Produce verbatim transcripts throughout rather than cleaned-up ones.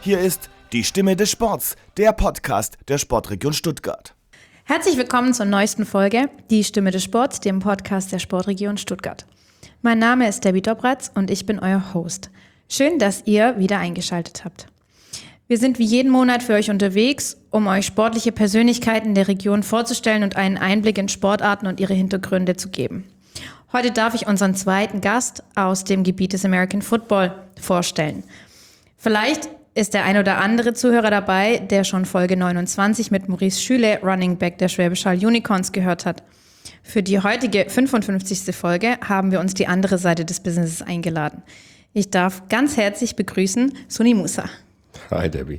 Hier ist die Stimme des Sports, der Podcast der Sportregion Stuttgart. Herzlich willkommen zur neuesten Folge, die Stimme des Sports, dem Podcast der Sportregion Stuttgart. Mein Name ist Debbie Dobratz und ich bin euer Host. Schön, dass ihr wieder eingeschaltet habt. Wir sind wie jeden Monat für euch unterwegs, um euch sportliche Persönlichkeiten der Region vorzustellen und einen Einblick in Sportarten und ihre Hintergründe zu geben. Heute darf ich unseren zweiten Gast aus dem Gebiet des American Football vorstellen. Vielleicht ist der ein oder andere Zuhörer dabei, der schon Folge neunundzwanzig mit Maurice Schüle, Running Back der Schwäbisch Hall Unicorns, gehört hat. Für die heutige fünfundfünfzigste Folge haben wir uns die andere Seite des Businesses eingeladen. Ich darf ganz herzlich begrüßen Suni Musa. Hi Debbie.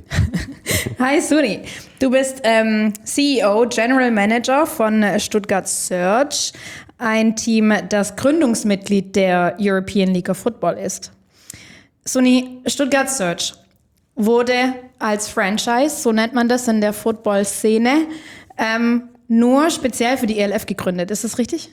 Hi Suni, du bist ähm, C E O, General Manager von Stuttgart Surge, ein Team, das Gründungsmitglied der European League of Football ist. Suni, Stuttgart Surge wurde als Franchise, so nennt man das in der Football-Szene, ähm, nur speziell für die E L F gegründet. Ist das richtig?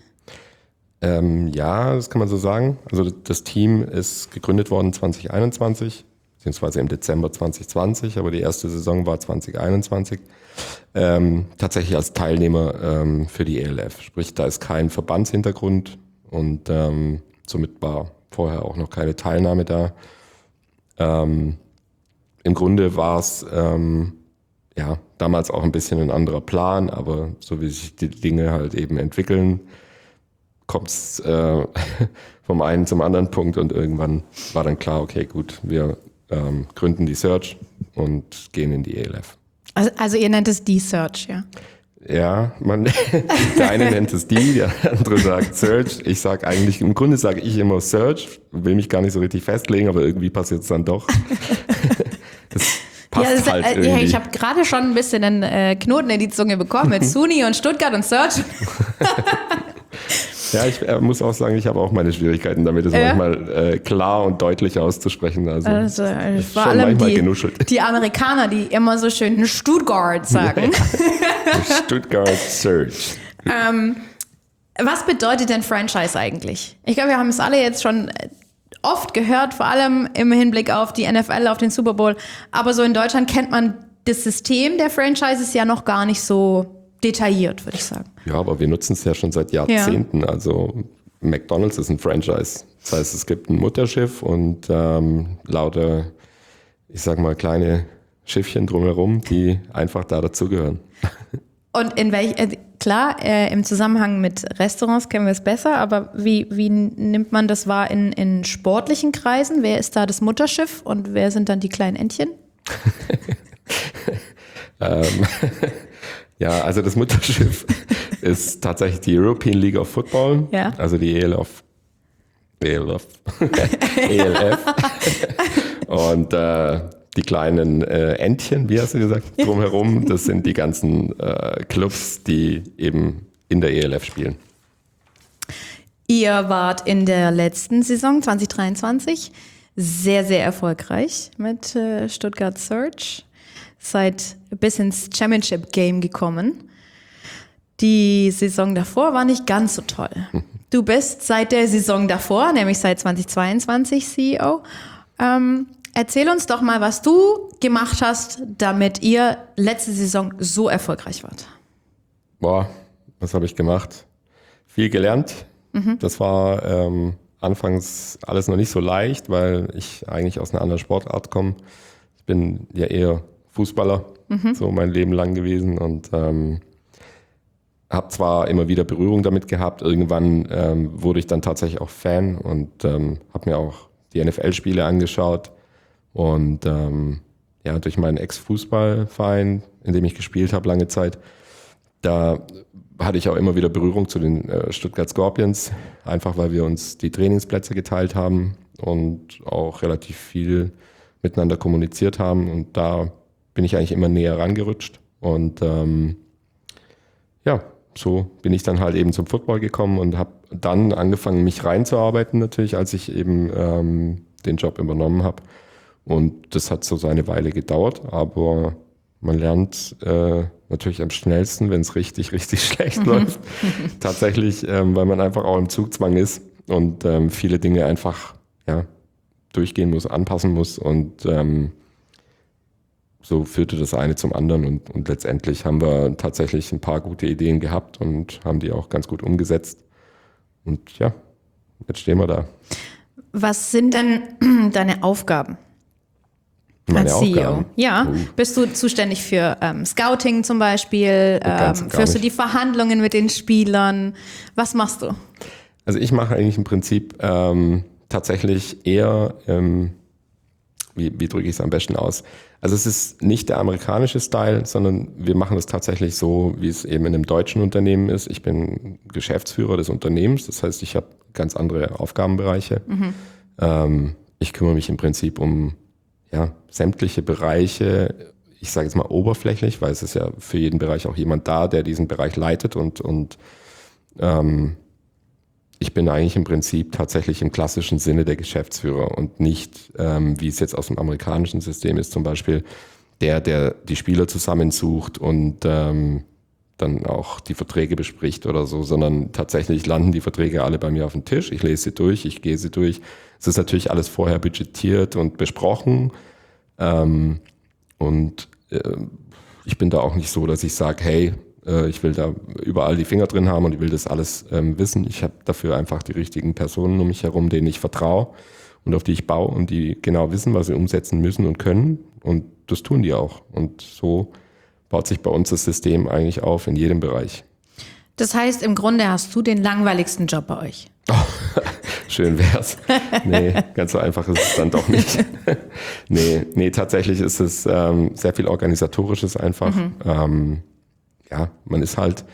Ähm, ja, das kann man so sagen. Also das Team ist gegründet worden zwanzig einundzwanzig, beziehungsweise im Dezember zwanzig zwanzig, aber die erste Saison war zwanzig einundzwanzig. Ähm, tatsächlich als Teilnehmer ähm, für die E L F. Sprich, da ist kein Verbandshintergrund und ähm, somit war vorher auch noch keine Teilnahme da. Ähm, Im Grunde war es ähm, ja damals auch ein bisschen ein anderer Plan, aber so wie sich die Dinge halt eben entwickeln, kommt es äh, vom einen zum anderen Punkt und irgendwann war dann klar, okay, gut, wir ähm, gründen die Surge und gehen in die E L F. Also, also ihr nennt es die Surge, ja? Ja, man, der eine nennt es die, der andere sagt Surge. Ich sage eigentlich, im Grunde sage ich immer Surge, will mich gar nicht so richtig festlegen, aber irgendwie passiert es dann doch. Das passt ja, das, halt äh, irgendwie. Ich habe gerade schon ein bisschen einen äh, Knoten in die Zunge bekommen mit Suni und Stuttgart und Surge. Ja, ich äh, muss auch sagen, ich habe auch meine Schwierigkeiten damit, das ja. manchmal äh, klar und deutlich auszusprechen. Also, also äh, vor allem die, die Amerikaner, die immer so schön Stuttgart sagen. Ja. Stuttgart Surge. ähm, was bedeutet denn Franchise eigentlich? Ich glaube, wir haben es alle jetzt schon oft gehört, vor allem im Hinblick auf die N F L, auf den Super Bowl. Aber so in Deutschland kennt man das System der Franchises ja noch gar nicht so detailliert, würde ich sagen. Ja, aber wir nutzen es ja schon seit Jahrzehnten. Ja. Also McDonald's ist ein Franchise. Das heißt, es gibt ein Mutterschiff und ähm, lauter, ich sag mal, kleine Schiffchen drumherum, die einfach da dazugehören. Und in welch, äh, klar, äh, im Zusammenhang mit Restaurants kennen wir es besser, aber wie, wie nimmt man das wahr in, in sportlichen Kreisen? Wer ist da das Mutterschiff und wer sind dann die kleinen Entchen? ähm, ja, also das Mutterschiff ist tatsächlich die European League of Football, ja. Also die E L F. E L F. E L F. Und äh, die kleinen äh, Entchen, wie hast du gesagt, drumherum, das sind die ganzen äh, Clubs, die eben in der E L F spielen. Ihr wart in der letzten Saison zwanzig dreiundzwanzig sehr, sehr erfolgreich mit äh, Stuttgart Surge. Seid bis ins Championship-Game gekommen. Die Saison davor war nicht ganz so toll. Du bist seit der Saison davor, nämlich seit zwanzig zweiundzwanzig C E O. Ähm, erzähl uns doch mal, was du gemacht hast, damit ihr letzte Saison so erfolgreich wart. Boah, was habe ich gemacht? Viel gelernt. Mhm. Das war ähm, anfangs alles noch nicht so leicht, weil ich eigentlich aus einer anderen Sportart komme. Ich bin ja eher Fußballer, mhm. so mein Leben lang gewesen und ähm, habe zwar immer wieder Berührung damit gehabt, irgendwann ähm, wurde ich dann tatsächlich auch Fan und ähm, habe mir auch die N F L-Spiele angeschaut und ähm, ja, durch meinen Ex-Fußballverein, in dem ich gespielt habe lange Zeit, da hatte ich auch immer wieder Berührung zu den äh, Stuttgart Scorpions, einfach weil wir uns die Trainingsplätze geteilt haben und auch relativ viel miteinander kommuniziert haben und da bin ich eigentlich immer näher rangerutscht und ähm, ja, so bin ich dann halt eben zum Football gekommen und habe dann angefangen, mich reinzuarbeiten natürlich, als ich eben ähm, den Job übernommen habe und das hat so seine Weile gedauert, aber man lernt äh, natürlich am schnellsten, wenn es richtig, richtig schlecht läuft, tatsächlich, ähm, weil man einfach auch im Zugzwang ist und ähm, viele Dinge einfach ja, durchgehen muss, anpassen muss und ähm, so führte das eine zum anderen und, und letztendlich haben wir tatsächlich ein paar gute Ideen gehabt und haben die auch ganz gut umgesetzt. Und ja, jetzt stehen wir da. Was sind denn deine Aufgaben Meine als C E O? Aufgaben? Ja, Uh. bist du zuständig für ähm, Scouting zum Beispiel? Ganz Ähm, und gar führst du nicht. die Verhandlungen mit den Spielern? Was machst du? Also ich mache eigentlich im Prinzip ähm, tatsächlich eher, ähm, wie, wie drücke ich es am besten aus? Also es ist nicht der amerikanische Style, sondern wir machen es tatsächlich so, wie es eben in einem deutschen Unternehmen ist. Ich bin Geschäftsführer des Unternehmens, das heißt, ich habe ganz andere Aufgabenbereiche. Mhm. Ähm, ich kümmere mich im Prinzip um ja, sämtliche Bereiche, ich sage jetzt mal oberflächlich, weil es ist ja für jeden Bereich auch jemand da, der diesen Bereich leitet und, und ähm, ich bin eigentlich im Prinzip tatsächlich im klassischen Sinne der Geschäftsführer und nicht, ähm, wie es jetzt aus dem amerikanischen System ist, zum Beispiel der, der die Spieler zusammensucht und ähm, dann auch die Verträge bespricht oder so, sondern tatsächlich landen die Verträge alle bei mir auf dem Tisch. Ich lese sie durch, ich gehe sie durch. Es ist natürlich alles vorher budgetiert und besprochen. Ähm, und äh, ich bin da auch nicht so, dass ich sage, hey, ich will da überall die Finger drin haben und ich will das alles ähm, wissen. Ich habe dafür einfach die richtigen Personen um mich herum, denen ich vertraue und auf die ich baue und die genau wissen, was sie umsetzen müssen und können. Und das tun die auch. Und so baut sich bei uns das System eigentlich auf in jedem Bereich. Das heißt, im Grunde hast du den langweiligsten Job bei euch. Oh, schön wär's. Nee, ganz so einfach ist es dann doch nicht. nee, nee, tatsächlich ist es ähm, sehr viel Organisatorisches einfach. Mhm. Ähm, Ja, man ist halt,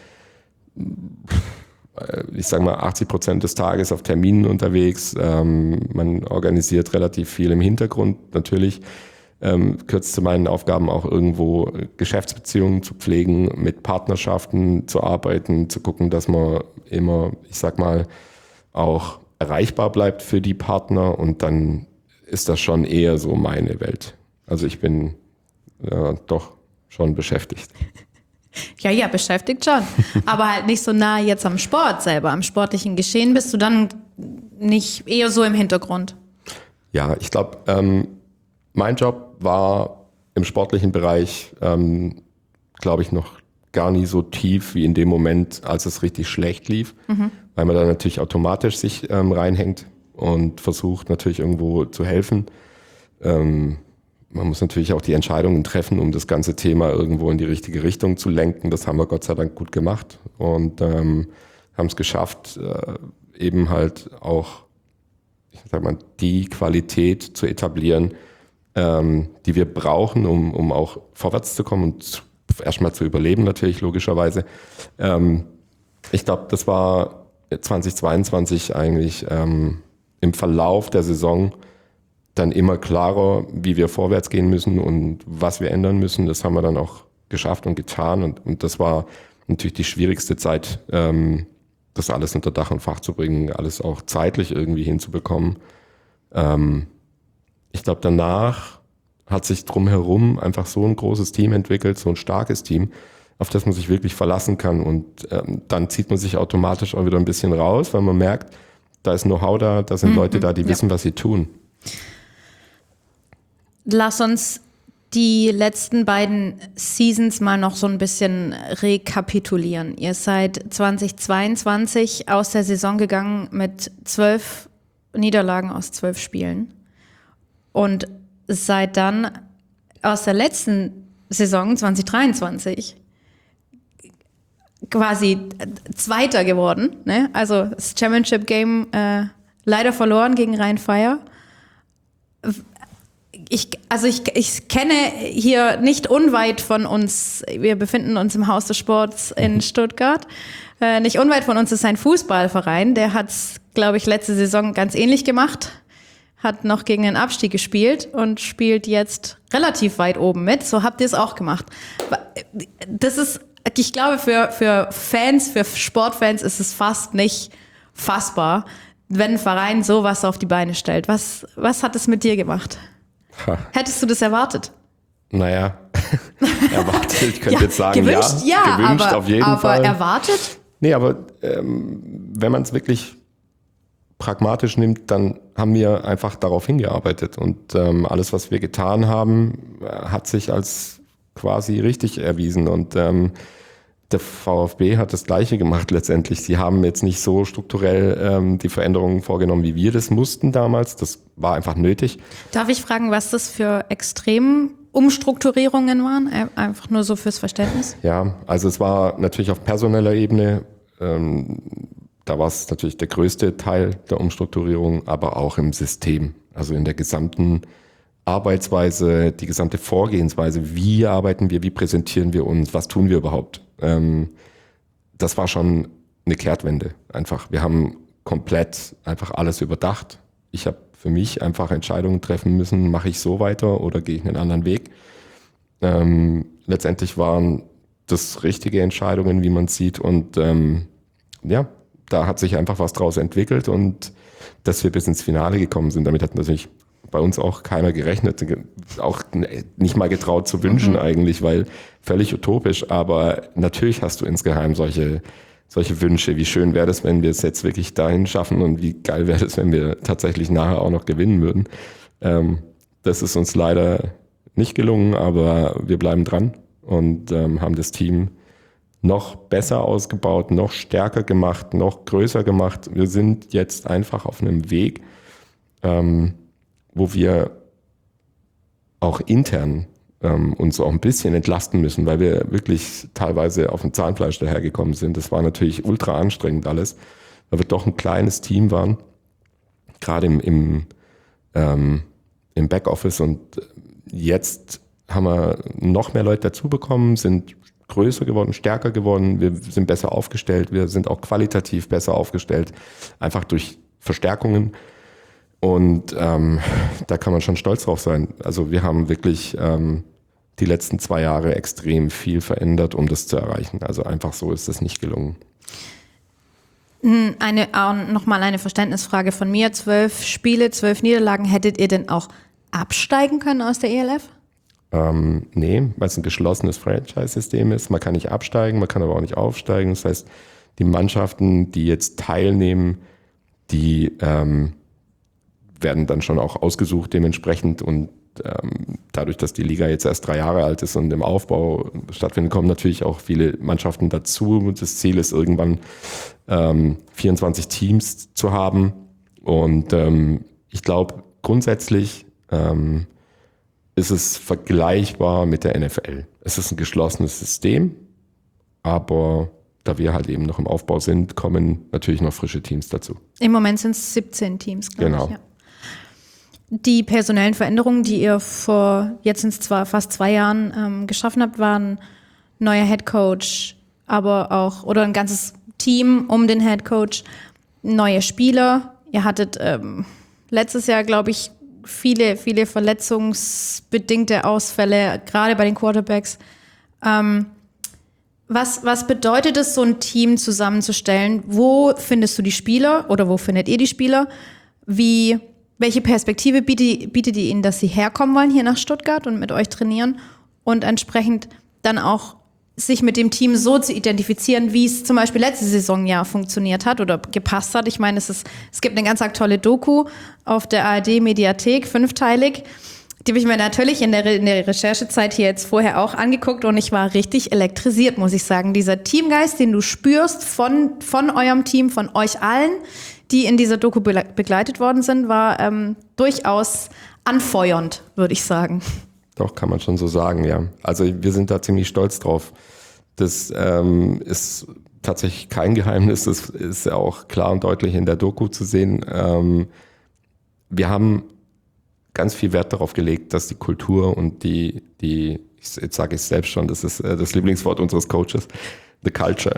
ich sage mal, achtzig Prozent des Tages auf Terminen unterwegs. Ähm, man organisiert relativ viel im Hintergrund. Natürlich ähm, gehört zu meinen Aufgaben auch irgendwo Geschäftsbeziehungen zu pflegen, mit Partnerschaften zu arbeiten, zu gucken, dass man immer, ich sag mal, auch erreichbar bleibt für die Partner. Und dann ist das schon eher so meine Welt. Also ich bin ja, doch schon beschäftigt. Ja, ja, beschäftigt schon. Aber halt nicht so nah jetzt am Sport selber, am sportlichen Geschehen bist du dann nicht eher so im Hintergrund. Ja, ich glaube, ähm, mein Job war im sportlichen Bereich, ähm, glaube ich, noch gar nie so tief wie in dem Moment, als es richtig schlecht lief, mhm. weil man da natürlich automatisch sich ähm, reinhängt und versucht natürlich irgendwo zu helfen. Ähm, Man muss natürlich auch die Entscheidungen treffen, um das ganze Thema irgendwo in die richtige Richtung zu lenken. Das haben wir Gott sei Dank gut gemacht und ähm, haben es geschafft, äh, eben halt auch, ich sag mal, die Qualität zu etablieren, ähm, die wir brauchen, um, um auch vorwärts zu kommen und erstmal zu überleben natürlich, logischerweise. Ähm, ich glaube, das war zweitausendzweiundzwanzig eigentlich ähm, im Verlauf der Saison dann immer klarer, wie wir vorwärts gehen müssen und was wir ändern müssen. Das haben wir dann auch geschafft und getan. Und, und das war natürlich die schwierigste Zeit, ähm, das alles unter Dach und Fach zu bringen, alles auch zeitlich irgendwie hinzubekommen. Ähm, ich glaube, danach hat sich drumherum einfach so ein großes Team entwickelt, so ein starkes Team, auf das man sich wirklich verlassen kann. Und ähm, dann zieht man sich automatisch auch wieder ein bisschen raus, weil man merkt, da ist Know-how da, da sind mhm, Leute da, die ja. wissen, was sie tun. Lass uns die letzten beiden Seasons mal noch so ein bisschen rekapitulieren. Ihr seid zweitausendzweiundzwanzig aus der Saison gegangen mit zwölf Niederlagen aus zwölf Spielen und seid dann aus der letzten Saison zweitausenddreiundzwanzig quasi Zweiter geworden. Ne? Also das Championship Game äh, leider verloren gegen Rhein-Fire. Ich, also ich, ich kenne hier nicht unweit von uns, wir befinden uns im Haus des Sports in Stuttgart, äh, nicht unweit von uns ist ein Fußballverein, der hat es, glaube ich, letzte Saison ganz ähnlich gemacht, hat noch gegen den Abstieg gespielt und spielt jetzt relativ weit oben mit, so habt ihr es auch gemacht. Das ist, ich glaube, für, für Fans, für Sportfans ist es fast nicht fassbar, wenn ein Verein sowas auf die Beine stellt. Was, was hat es mit dir gemacht? Ha. Hättest du das erwartet? Naja, erwartet, ich könnte ja, jetzt sagen, gewünscht, ja, ja gewünscht aber, auf jeden aber Fall. Aber erwartet? Nee, aber ähm, wenn man es wirklich pragmatisch nimmt, dann haben wir einfach darauf hingearbeitet. Und ähm, alles, was wir getan haben, hat sich als quasi richtig erwiesen. Und ähm, der VfB hat das Gleiche gemacht letztendlich. Sie haben jetzt nicht so strukturell ähm, die Veränderungen vorgenommen, wie wir das mussten damals. Das war einfach nötig. Darf ich fragen, was das für extrem Umstrukturierungen waren? Einfach nur so fürs Verständnis? Ja, also es war natürlich auf personeller Ebene, ähm, da war es natürlich der größte Teil der Umstrukturierung, aber auch im System, also in der gesamten Arbeitsweise, die gesamte Vorgehensweise, wie arbeiten wir, wie präsentieren wir uns, was tun wir überhaupt. Ähm, das war schon eine Kehrtwende einfach. Wir haben komplett einfach alles überdacht. Ich habe für mich einfach Entscheidungen treffen müssen, mache ich so weiter oder gehe ich einen anderen Weg. Ähm, letztendlich waren das richtige Entscheidungen, wie man sieht. Und ähm, ja, da hat sich einfach was draus entwickelt und dass wir bis ins Finale gekommen sind. Damit hat natürlich bei uns auch keiner gerechnet, auch nicht mal getraut zu wünschen mhm. eigentlich, weil völlig utopisch. Aber natürlich hast du insgeheim solche solche Wünsche. Wie schön wäre das, wenn wir es jetzt wirklich dahin schaffen und wie geil wäre es, wenn wir tatsächlich nachher auch noch gewinnen würden. Ähm, das ist uns leider nicht gelungen, aber wir bleiben dran und ähm, haben das Team noch besser ausgebaut, noch stärker gemacht, noch größer gemacht. Wir sind jetzt einfach auf einem Weg, ähm, wo wir auch intern ähm, uns auch ein bisschen entlasten müssen, weil wir wirklich teilweise auf dem Zahnfleisch dahergekommen sind. Das war natürlich ultra anstrengend alles, weil wir doch ein kleines Team waren, gerade im, im, ähm, im Backoffice. Und jetzt haben wir noch mehr Leute dazu bekommen, sind größer geworden, stärker geworden, wir sind besser aufgestellt, wir sind auch qualitativ besser aufgestellt, einfach durch Verstärkungen. Und ähm, da kann man schon stolz drauf sein. Also wir haben wirklich ähm, die letzten zwei Jahre extrem viel verändert, um das zu erreichen. Also einfach so ist das nicht gelungen. Eine, nochmal eine Verständnisfrage von mir. Zwölf Spiele, zwölf Niederlagen. Hättet ihr denn auch absteigen können aus der E L F? Ähm, nee, weil es ein geschlossenes Franchise-System ist. Man kann nicht absteigen, man kann aber auch nicht aufsteigen. Das heißt, die Mannschaften, die jetzt teilnehmen, die ähm, werden dann schon auch ausgesucht dementsprechend. Und ähm, dadurch, dass die Liga jetzt erst drei Jahre alt ist und im Aufbau stattfindet, kommen natürlich auch viele Mannschaften dazu. Das Ziel ist irgendwann ähm, vierundzwanzig Teams zu haben. Und ähm, ich glaube grundsätzlich ähm, ist es vergleichbar mit der N F L. Es ist ein geschlossenes System, aber da wir halt eben noch im Aufbau sind, kommen natürlich noch frische Teams dazu. Im Moment sind es siebzehn Teams, glaube genau. ich. Ja. Die personellen Veränderungen, die ihr vor jetzt sind es zwar fast zwei Jahren ähm, geschaffen habt, waren neuer Headcoach, aber auch oder ein ganzes Team um den Headcoach, neue Spieler. Ihr hattet ähm, letztes Jahr, glaube ich, viele, viele verletzungsbedingte Ausfälle, gerade bei den Quarterbacks. Ähm, was, was bedeutet es, so ein Team zusammenzustellen? Wo findest du die Spieler oder wo findet ihr die Spieler? Wie, welche Perspektive bietet, bietet ihr ihnen, dass sie herkommen wollen hier nach Stuttgart und mit euch trainieren und entsprechend dann auch sich mit dem Team so zu identifizieren, wie es zum Beispiel letzte Saison ja funktioniert hat oder gepasst hat. Ich meine, es ist, es gibt eine ganz aktuelle Doku auf der A R D-Mediathek, fünfteilig. Die habe ich mir natürlich in der, in der Recherchezeit hier jetzt vorher auch angeguckt und ich war richtig elektrisiert, muss ich sagen. Dieser Teamgeist, den du spürst von, von eurem Team, von euch allen, die in dieser Doku begleitet worden sind, war ähm, durchaus anfeuernd, würde ich sagen. Doch, kann man schon so sagen, ja. Also wir sind da ziemlich stolz drauf. Das ähm, ist tatsächlich kein Geheimnis, das ist ja auch klar und deutlich in der Doku zu sehen. Ähm, wir haben ganz viel Wert darauf gelegt, dass die Kultur und die, die jetzt sage ich es selbst schon, das ist das Lieblingswort unseres Coaches, the culture.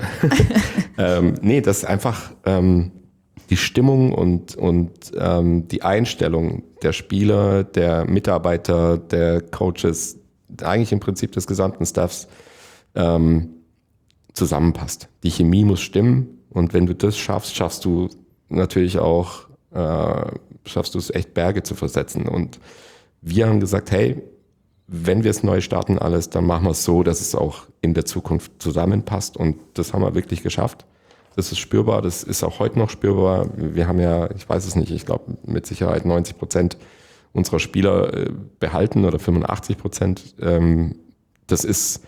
ähm, nee, dass einfach ähm, die Stimmung und, und ähm, die Einstellung der Spieler, der Mitarbeiter, der Coaches, eigentlich im Prinzip des gesamten Staffs ähm, zusammenpasst. Die Chemie muss stimmen und wenn du das schaffst, schaffst du natürlich auch, äh, schaffst du es echt Berge zu versetzen. Und wir haben gesagt, hey, wenn wir es neu starten alles, dann machen wir es so, dass es auch in der Zukunft zusammenpasst und das haben wir wirklich geschafft. das ist spürbar, das ist auch heute noch spürbar. Wir haben ja, ich weiß es nicht, ich glaube mit Sicherheit neunzig Prozent unserer Spieler äh, behalten oder fünfundachtzig Prozent. Ähm, das ist,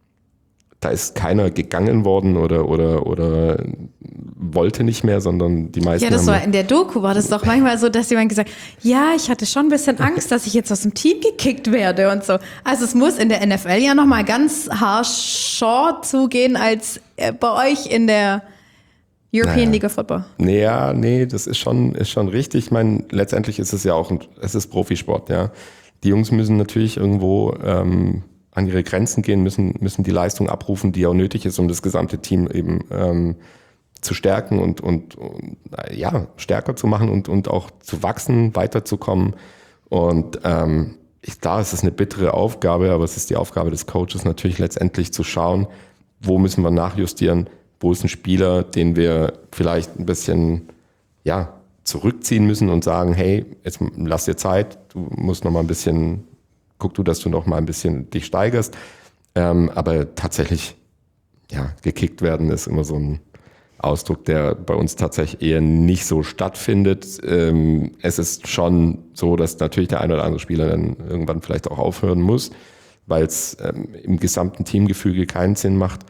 da ist keiner gegangen worden oder, oder, oder wollte nicht mehr, sondern die meisten Ja, das haben war in der Doku, war das doch manchmal so, dass jemand gesagt hat, ja, ich hatte schon ein bisschen Angst, dass ich jetzt aus dem Team gekickt werde und so. Also es muss in der N F L ja nochmal ganz harscher zugehen als bei euch in der European Naja. League of Football. Nee, ja, nee, das ist schon, ist schon richtig. Ich meine, letztendlich ist es ja auch ein, es ist Profisport, ja. Die Jungs müssen natürlich irgendwo ähm, an ihre Grenzen gehen, müssen, müssen die Leistung abrufen, die auch nötig ist, um das gesamte Team eben ähm, zu stärken und, und, und ja, stärker zu machen und, und auch zu wachsen, weiterzukommen. Und ähm, ich, klar, es ist eine bittere Aufgabe, aber es ist die Aufgabe des Coaches natürlich letztendlich zu schauen, wo müssen wir nachjustieren, wo ist ein Spieler, den wir vielleicht ein bisschen ja, zurückziehen müssen und sagen, hey, jetzt lass dir Zeit, du musst noch mal ein bisschen, guck du, dass du noch mal ein bisschen dich steigerst. Ähm, aber tatsächlich, ja, gekickt werden ist immer so ein Ausdruck, der bei uns tatsächlich eher nicht so stattfindet. Ähm, es ist schon so, dass natürlich der ein oder andere Spieler dann irgendwann vielleicht auch aufhören muss, weil es ähm, im gesamten Teamgefüge keinen Sinn macht.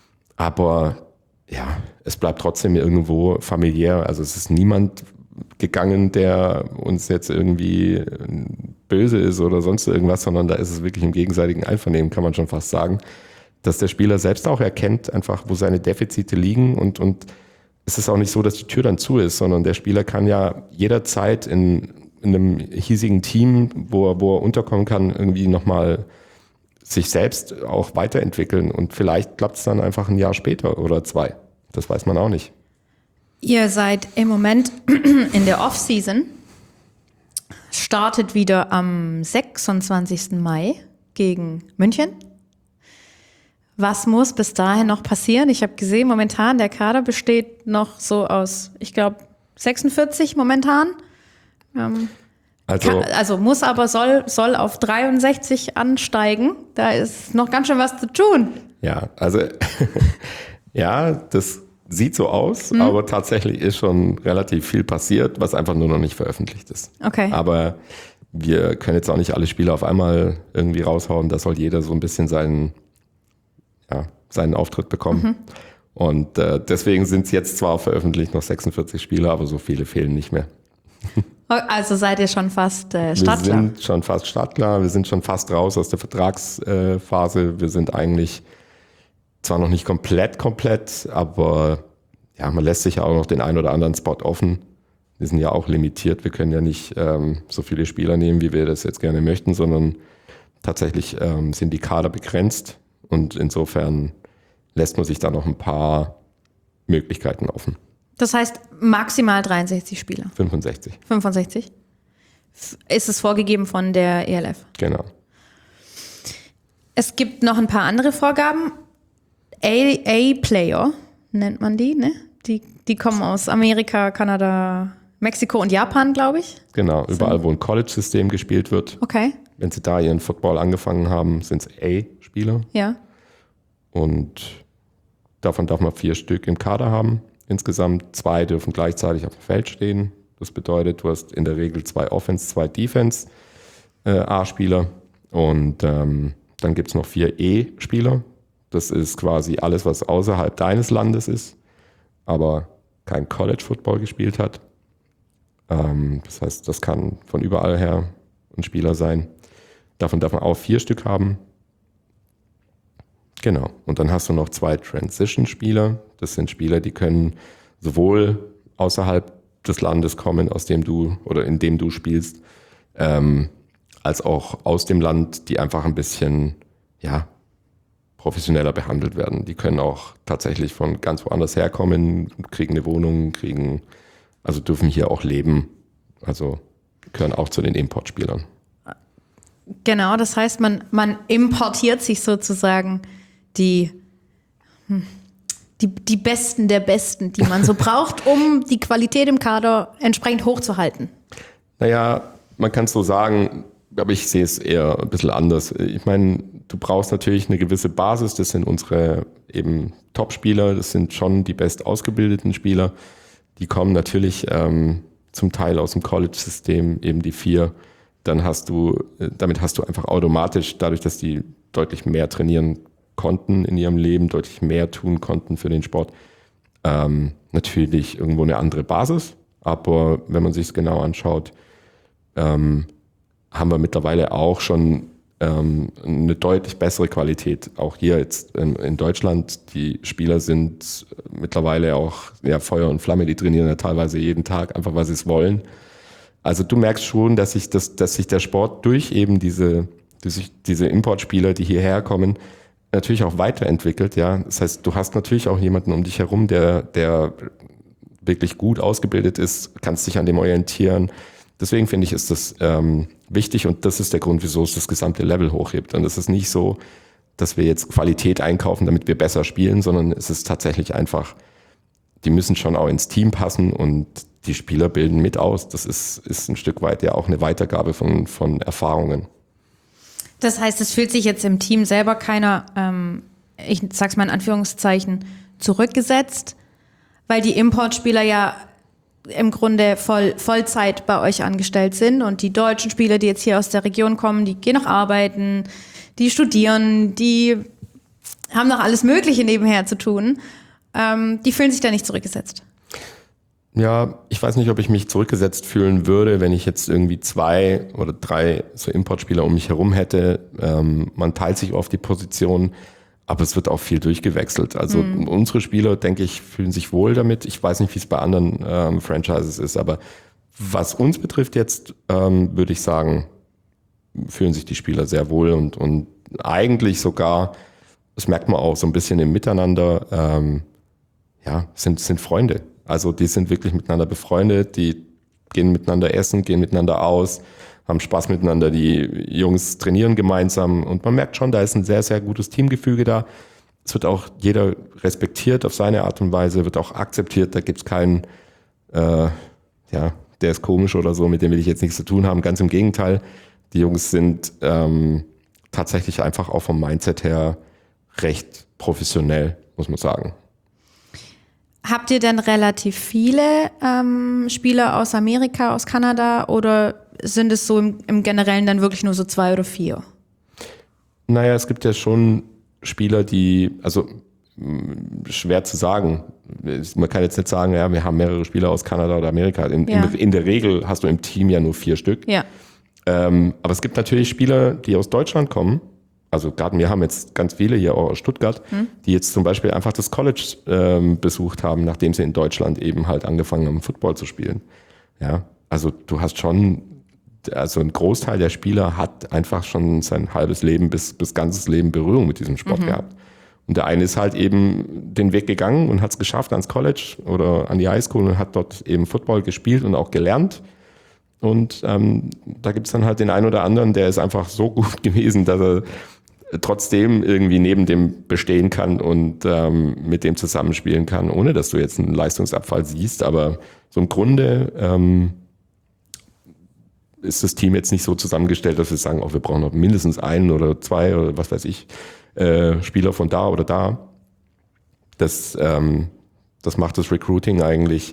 Aber ja, es bleibt trotzdem irgendwo familiär. Also es ist niemand gegangen, der uns jetzt irgendwie böse ist oder sonst irgendwas, sondern da ist es wirklich im gegenseitigen Einvernehmen, kann man schon fast sagen, dass der Spieler selbst auch erkennt, einfach wo seine Defizite liegen und, und es ist auch nicht so, dass die Tür dann zu ist, sondern der Spieler kann ja jederzeit in, in einem hiesigen Team, wo er, wo er unterkommen kann, irgendwie nochmal sich selbst auch weiterentwickeln und vielleicht klappt es dann einfach ein Jahr später oder zwei. Das weiß man auch nicht. Ihr seid im Moment in der Off-Season, startet wieder am sechsundzwanzigsten Mai gegen München. Was muss bis dahin noch passieren? Ich habe gesehen, momentan der Kader besteht noch so aus, ich glaube, sechsundvierzig momentan. Ähm, Also, kann, also muss aber, soll, soll auf dreiundsechzig ansteigen. Da ist noch ganz schön was zu tun. ja, also ja, das sieht so aus, mhm. aber tatsächlich ist schon relativ viel passiert, was einfach nur noch nicht veröffentlicht ist. Okay. Aber wir können jetzt auch nicht alle Spiele auf einmal irgendwie raushauen. Da soll jeder so ein bisschen seinen, ja, seinen Auftritt bekommen. Mhm. Und äh, deswegen sind es jetzt zwar veröffentlicht noch sechsundvierzig Spiele, aber so viele fehlen nicht mehr. Also seid ihr schon fast äh, startklar? Wir sind schon fast startklar, wir sind schon fast raus aus der Vertragsphase. Wir sind eigentlich zwar noch nicht komplett, komplett, aber ja, man lässt sich ja auch noch den einen oder anderen Spot offen. Wir sind ja auch limitiert, wir können ja nicht ähm, so viele Spieler nehmen, wie wir das jetzt gerne möchten, sondern tatsächlich ähm, sind die Kader begrenzt und insofern lässt man sich da noch ein paar Möglichkeiten offen. Das heißt maximal dreiundsechzig Spieler? fünfundsechzig. fünfundsechzig? Ist es vorgegeben von der E L F? Genau. Es gibt noch ein paar andere Vorgaben. A-Player nennt man die, ne? Die, die kommen aus Amerika, Kanada, Mexiko und Japan, glaube ich. Genau, überall, wo ein College-System gespielt wird. Okay. Wenn sie da ihren Football angefangen haben, sind es A-Spieler. Ja. Und davon darf man vier Stück im Kader haben. Insgesamt zwei dürfen gleichzeitig auf dem Feld stehen. Das bedeutet, du hast in der Regel zwei Offense, zwei Defense äh, A-Spieler. Und ähm, dann gibt es noch vier E-Spieler. Das ist quasi alles, was außerhalb deines Landes ist, aber kein College-Football gespielt hat. Ähm, das heißt, das kann von überall her ein Spieler sein. Davon darf man auch vier Stück haben. Genau. Und dann hast du noch zwei Transition-Spieler. Das sind Spieler, die können sowohl außerhalb des Landes kommen, aus dem du oder in dem du spielst, ähm, als auch aus dem Land, die einfach ein bisschen, ja, professioneller behandelt werden. Die können auch tatsächlich von ganz woanders herkommen, kriegen eine Wohnung, kriegen, also dürfen hier auch leben. Also gehören auch zu den Importspielern. Genau, das heißt, man, man importiert sich sozusagen die, die, die Besten der Besten, die man so braucht, um die Qualität im Kader entsprechend hochzuhalten. Naja, man kann es so sagen, aber ich sehe es eher ein bisschen anders. Ich meine, du brauchst natürlich eine gewisse Basis. Das sind unsere eben Top-Spieler, das sind schon die best ausgebildeten Spieler. Die kommen natürlich ähm, zum Teil aus dem College-System, eben die vier. Dann hast du, damit hast du einfach automatisch, dadurch, dass die deutlich mehr trainieren konnten in ihrem Leben, deutlich mehr tun konnten für den Sport, ähm, natürlich irgendwo eine andere Basis. Aber wenn man sich es genau anschaut, ähm, haben wir mittlerweile auch schon ähm, eine deutlich bessere Qualität. Auch hier jetzt in, in Deutschland, die Spieler sind mittlerweile auch ja, Feuer und Flamme, die trainieren ja teilweise jeden Tag, einfach weil sie es wollen. Also du merkst schon, dass sich, das, dass sich der Sport durch eben diese, diese, diese Importspieler, die hierher kommen, natürlich auch weiterentwickelt. Ja, das heißt, du hast natürlich auch jemanden um dich herum, der, der wirklich gut ausgebildet ist, kannst dich an dem orientieren. Deswegen finde ich, ist das ähm, wichtig und das ist der Grund, wieso es das gesamte Level hochhebt. Und es ist nicht so, dass wir jetzt Qualität einkaufen, damit wir besser spielen, sondern es ist tatsächlich einfach, die müssen schon auch ins Team passen und die Spieler bilden mit aus. Das ist, ist ein Stück weit ja auch eine Weitergabe von, von Erfahrungen. Das heißt, es fühlt sich jetzt im Team selber keiner, ähm, ich sag's mal in Anführungszeichen, zurückgesetzt, weil die Importspieler ja im Grunde voll, Vollzeit bei euch angestellt sind und die deutschen Spieler, die jetzt hier aus der Region kommen, die gehen noch arbeiten, die studieren, die haben noch alles Mögliche nebenher zu tun. Ähm, die fühlen sich da nicht zurückgesetzt. Ja, ich weiß nicht, ob ich mich zurückgesetzt fühlen würde, wenn ich jetzt irgendwie zwei oder drei so Importspieler um mich herum hätte. Ähm, man teilt sich oft die Position, aber es wird auch viel durchgewechselt. Also mhm. unsere Spieler, denke ich, fühlen sich wohl damit. Ich weiß nicht, wie es bei anderen ähm, Franchises ist, aber was uns betrifft jetzt, ähm, würde ich sagen, fühlen sich die Spieler sehr wohl und, und eigentlich sogar, das merkt man auch so ein bisschen im Miteinander, ähm, ja, sind, sind Freunde. Also die sind wirklich miteinander befreundet, die gehen miteinander essen, gehen miteinander aus, haben Spaß miteinander, die Jungs trainieren gemeinsam und man merkt schon, da ist ein sehr, sehr gutes Teamgefüge da. Es wird auch jeder respektiert auf seine Art und Weise, wird auch akzeptiert, da gibt's keinen, äh, ja, der ist komisch oder so, mit dem will ich jetzt nichts zu tun haben, ganz im Gegenteil. Die Jungs sind ähm, tatsächlich einfach auch vom Mindset her recht professionell, muss man sagen. Habt ihr denn relativ viele ähm, Spieler aus Amerika, aus Kanada oder sind es so im, im Generellen dann wirklich nur so zwei oder vier? Naja, es gibt ja schon Spieler, die, also schwer zu sagen. Man kann jetzt nicht sagen, ja, wir haben mehrere Spieler aus Kanada oder Amerika. In, ja. in, in der Regel hast du im Team ja nur vier Stück. Ja. Ähm, aber es gibt natürlich Spieler, die aus Deutschland kommen. Also gerade wir haben jetzt ganz viele hier auch aus Stuttgart, hm. die jetzt zum Beispiel einfach das College ähm, besucht haben, nachdem sie in Deutschland eben halt angefangen haben, Football zu spielen. Ja, also du hast schon, also ein Großteil der Spieler hat einfach schon sein halbes Leben bis, bis ganzes Leben Berührung mit diesem Sport mhm. gehabt. Und der eine ist halt eben den Weg gegangen und hat es geschafft ans College oder an die Highschool und hat dort eben Football gespielt und auch gelernt. Und ähm, da gibt's dann halt den einen oder anderen, der ist einfach so gut gewesen, dass er trotzdem irgendwie neben dem bestehen kann und ähm, mit dem zusammenspielen kann, ohne dass du jetzt einen Leistungsabfall siehst. Aber so im Grunde ähm, ist das Team jetzt nicht so zusammengestellt, dass wir sagen, oh, wir brauchen noch mindestens einen oder zwei oder was weiß ich, äh, Spieler von da oder da. Das, ähm, das macht das Recruiting eigentlich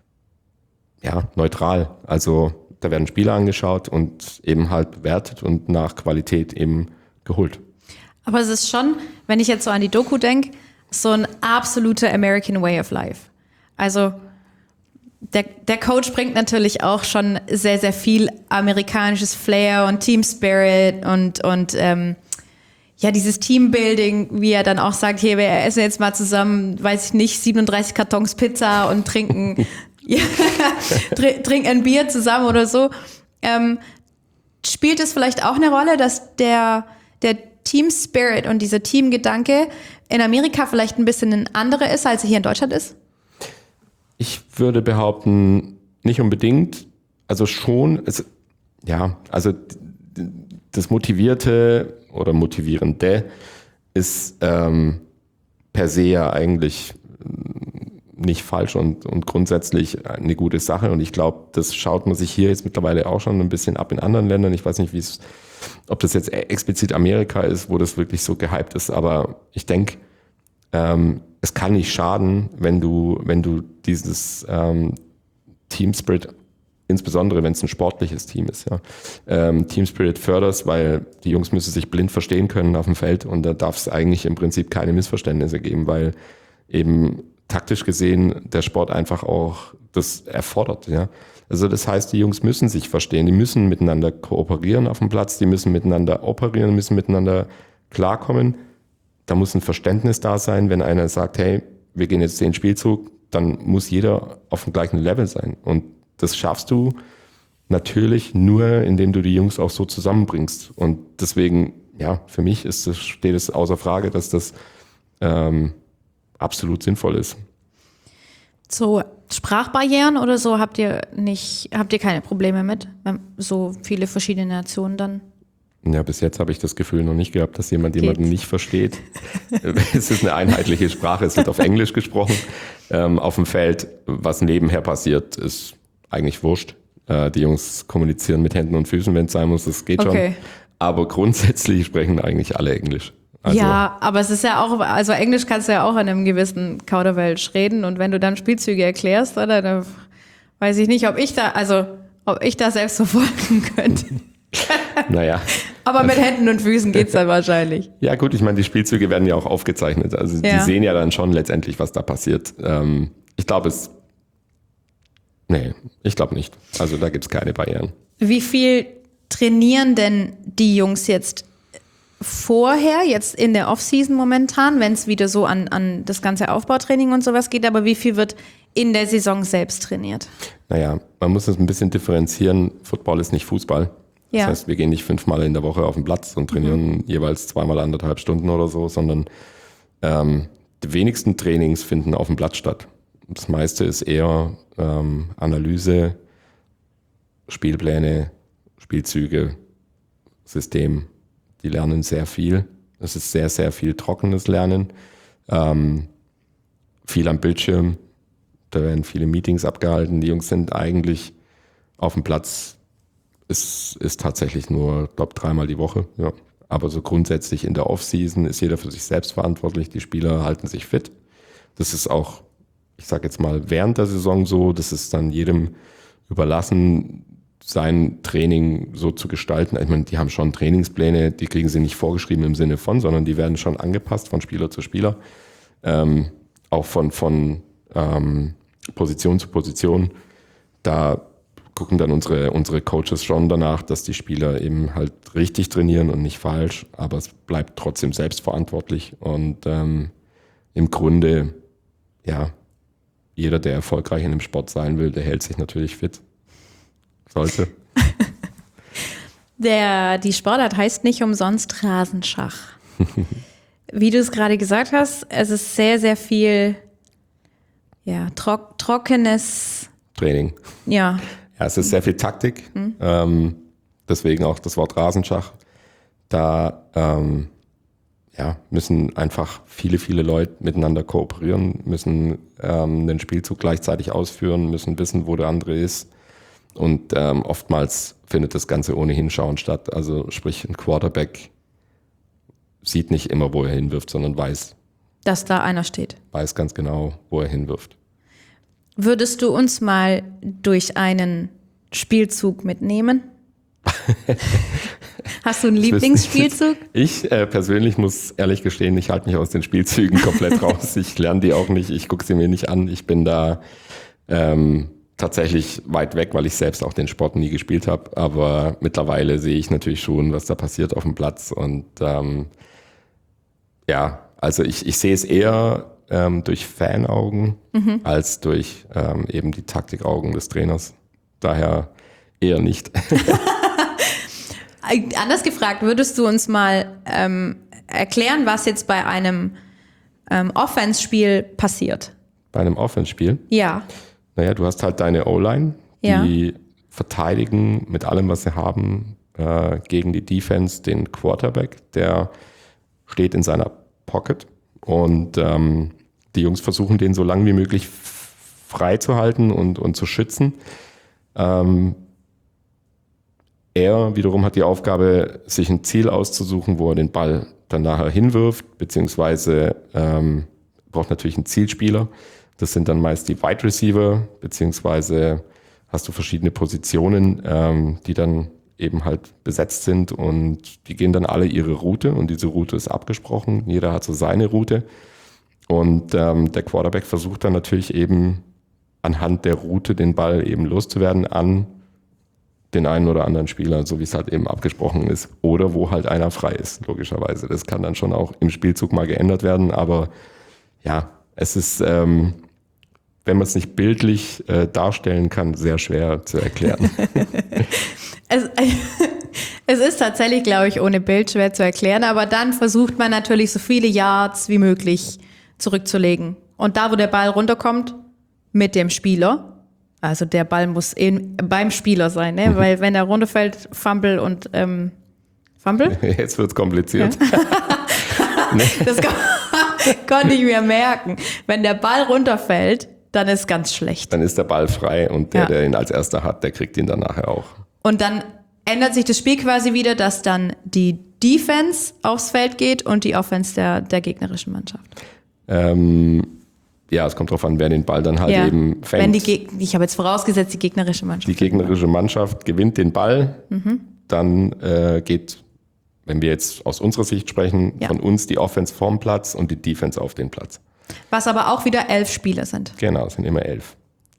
ja neutral. Also da werden Spieler angeschaut und eben halt bewertet und nach Qualität eben geholt. Aber es ist schon, wenn ich jetzt so an die Doku denke, so ein absoluter American Way of Life. Also der, der Coach bringt natürlich auch schon sehr, sehr viel amerikanisches Flair und Team Spirit und, und ähm, ja, dieses Teambuilding, wie er dann auch sagt, hier, wir essen jetzt mal zusammen, weiß ich nicht, siebenunddreißig Kartons Pizza und trinken, ja, trinken ein Bier zusammen oder so. Ähm, spielt es vielleicht auch eine Rolle, dass der, der Team Spirit und dieser Teamgedanke in Amerika vielleicht ein bisschen ein anderer ist, als er hier in Deutschland ist? Ich würde behaupten, nicht unbedingt. Also schon, es, ja, also das Motivierte oder Motivierende ist ähm, per se ja eigentlich nicht falsch und, und grundsätzlich eine gute Sache. Und ich glaube, das schaut man sich hier jetzt mittlerweile auch schon ein bisschen ab in anderen Ländern. Ich weiß nicht, wie es ob das jetzt explizit Amerika ist, wo das wirklich so gehypt ist, aber ich denke, ähm, es kann nicht schaden, wenn du, wenn du dieses ähm, Team Spirit, insbesondere wenn es ein sportliches Team ist, ja, ähm, Team Spirit förderst, weil die Jungs müssen sich blind verstehen können auf dem Feld und da darf es eigentlich im Prinzip keine Missverständnisse geben, weil eben taktisch gesehen der Sport einfach auch das erfordert, ja. Also das heißt, die Jungs müssen sich verstehen, die müssen miteinander kooperieren auf dem Platz, die müssen miteinander operieren, müssen miteinander klarkommen. Da muss ein Verständnis da sein, wenn einer sagt, hey, wir gehen jetzt den Spielzug, dann muss jeder auf dem gleichen Level sein. Und das schaffst du natürlich nur, indem du die Jungs auch so zusammenbringst. Und deswegen, ja, für mich ist das, steht es außer Frage, dass das ähm, absolut sinnvoll ist. So Sprachbarrieren oder so habt ihr nicht, habt ihr keine Probleme mit, wenn so viele verschiedene Nationen dann? Ja, bis jetzt habe ich das Gefühl noch nicht gehabt, dass jemand Geht's? jemanden nicht versteht. Es ist eine einheitliche Sprache, es wird auf Englisch gesprochen. Ähm, auf dem Feld, was nebenher passiert, ist eigentlich wurscht. Äh, die Jungs kommunizieren mit Händen und Füßen, wenn es sein muss, das geht Okay. schon. Aber grundsätzlich sprechen eigentlich alle Englisch. Also, ja, aber es ist ja auch, also Englisch kannst du ja auch in einem gewissen Kauderwelsch reden und wenn du dann Spielzüge erklärst, oder, dann weiß ich nicht, ob ich da, also ob ich da selbst so folgen könnte. Naja. Aber mit Händen und Füßen geht's dann wahrscheinlich. Ja gut, ich meine, die Spielzüge werden ja auch aufgezeichnet. Also Ja. die sehen ja dann schon letztendlich, was da passiert. Ähm, ich glaube es, nee, ich glaube nicht. Also da gibt's keine Barrieren. Wie viel trainieren denn die Jungs jetzt vorher, jetzt in der Offseason momentan, wenn es wieder so an, an das ganze Aufbautraining und sowas geht, aber wie viel wird in der Saison selbst trainiert? Naja, man muss es ein bisschen differenzieren. Football ist nicht Fußball. Ja. Das heißt, wir gehen nicht fünfmal in der Woche auf den Platz und trainieren mhm. jeweils zweimal anderthalb Stunden oder so, sondern ähm, die wenigsten Trainings finden auf dem Platz statt. Das meiste ist eher ähm, Analyse, Spielpläne, Spielzüge, System. Die lernen sehr viel. Es ist sehr, sehr viel trockenes Lernen. Ähm, viel am Bildschirm. Da werden viele Meetings abgehalten. Die Jungs sind eigentlich auf dem Platz. Es ist tatsächlich nur, glaube ich, dreimal die Woche. Ja. Aber so grundsätzlich in der Offseason ist jeder für sich selbst verantwortlich. Die Spieler halten sich fit. Das ist auch, ich sage jetzt mal, während der Saison so. Das ist dann jedem überlassen, sein Training so zu gestalten. Ich meine, die haben schon Trainingspläne, die kriegen sie nicht vorgeschrieben im Sinne von, sondern die werden schon angepasst von Spieler zu Spieler. Ähm, auch von, von ähm, Position zu Position. Da gucken dann unsere, unsere Coaches schon danach, dass die Spieler eben halt richtig trainieren und nicht falsch, aber es bleibt trotzdem selbstverantwortlich und ähm, im Grunde, ja, jeder, der erfolgreich in dem Sport sein will, der hält sich natürlich fit. Sollte. Der, die Sportart heißt nicht umsonst Rasenschach. Wie du es gerade gesagt hast, es ist sehr, sehr viel ja, trock, trockenes Training. Ja. Ja, es ist sehr viel Taktik. Mhm. Ähm, deswegen auch das Wort Rasenschach. Da ähm, ja, müssen einfach viele, viele Leute miteinander kooperieren, müssen ähm, den Spielzug gleichzeitig ausführen, müssen wissen, wo der andere ist. Und ähm, oftmals findet das Ganze ohne Hinschauen statt. Also sprich, ein Quarterback sieht nicht immer, wo er hinwirft, sondern weiß. Dass da einer steht. Weiß ganz genau, wo er hinwirft. Würdest du uns mal durch einen Spielzug mitnehmen? Hast du einen Lieblingsspielzug? Ich äh, persönlich muss ehrlich gestehen, ich halte mich aus den Spielzügen komplett raus. Ich lerne die auch nicht, ich gucke sie mir nicht an. Ich bin da ähm, tatsächlich weit weg, weil ich selbst auch den Sport nie gespielt habe. Aber mittlerweile sehe ich natürlich schon, was da passiert auf dem Platz. Und ähm, ja, also ich, ich sehe es eher ähm, durch Fanaugen mhm. als durch ähm, eben die Taktikaugen des Trainers. Daher eher nicht. Anders gefragt, würdest du uns mal ähm, erklären, was jetzt bei einem ähm, Offense-Spiel passiert? Bei einem Offense-Spiel? Ja. Naja, du hast halt deine O-Line, die ja. verteidigen mit allem, was sie haben, äh, gegen die Defense den Quarterback, der steht in seiner Pocket und ähm, die Jungs versuchen, den so lange wie möglich frei zu halten und, und zu schützen. Ähm, er wiederum hat die Aufgabe, sich ein Ziel auszusuchen, wo er den Ball dann nachher hinwirft, beziehungsweise ähm, braucht natürlich einen Zielspieler. Das sind dann meist die Wide Receiver, beziehungsweise hast du verschiedene Positionen, ähm, die dann eben halt besetzt sind und die gehen dann alle ihre Route und diese Route ist abgesprochen. Jeder hat so seine Route und ähm, der Quarterback versucht dann natürlich eben anhand der Route den Ball eben loszuwerden an den einen oder anderen Spieler, so wie es halt eben abgesprochen ist oder wo halt einer frei ist, logischerweise. Das kann dann schon auch im Spielzug mal geändert werden, aber ja, es ist, ähm, wenn man es nicht bildlich äh, darstellen kann, sehr schwer zu erklären. es, es ist tatsächlich, glaube ich, ohne Bild schwer zu erklären, aber dann versucht man natürlich so viele Yards wie möglich zurückzulegen. Und da, wo der Ball runterkommt, mit dem Spieler, also der Ball muss in, beim Spieler sein, ne? Weil wenn er runterfällt, Fumble und ähm, Fumble? Jetzt wird's kompliziert. Ja. Nee. Das kann, konnte ich mir merken. Wenn der Ball runterfällt, dann ist ganz schlecht. Dann ist der Ball frei und der, ja. der ihn als erster hat, der kriegt ihn dann nachher auch. Und dann ändert sich das Spiel quasi wieder, dass dann die Defense aufs Feld geht und die Offense der, der gegnerischen Mannschaft. Ähm, ja, es kommt drauf an, wer den Ball dann halt ja. eben fängt. Wenn die Geg- ich habe jetzt vorausgesetzt, die gegnerische Mannschaft. Die gegnerische Mannschaft gewinnt den Ball, mhm. dann äh, geht, wenn wir jetzt aus unserer Sicht sprechen, ja. von uns die Offense vorm Platz und die Defense auf den Platz. Was aber auch wieder elf Spieler sind. Genau, es sind immer elf.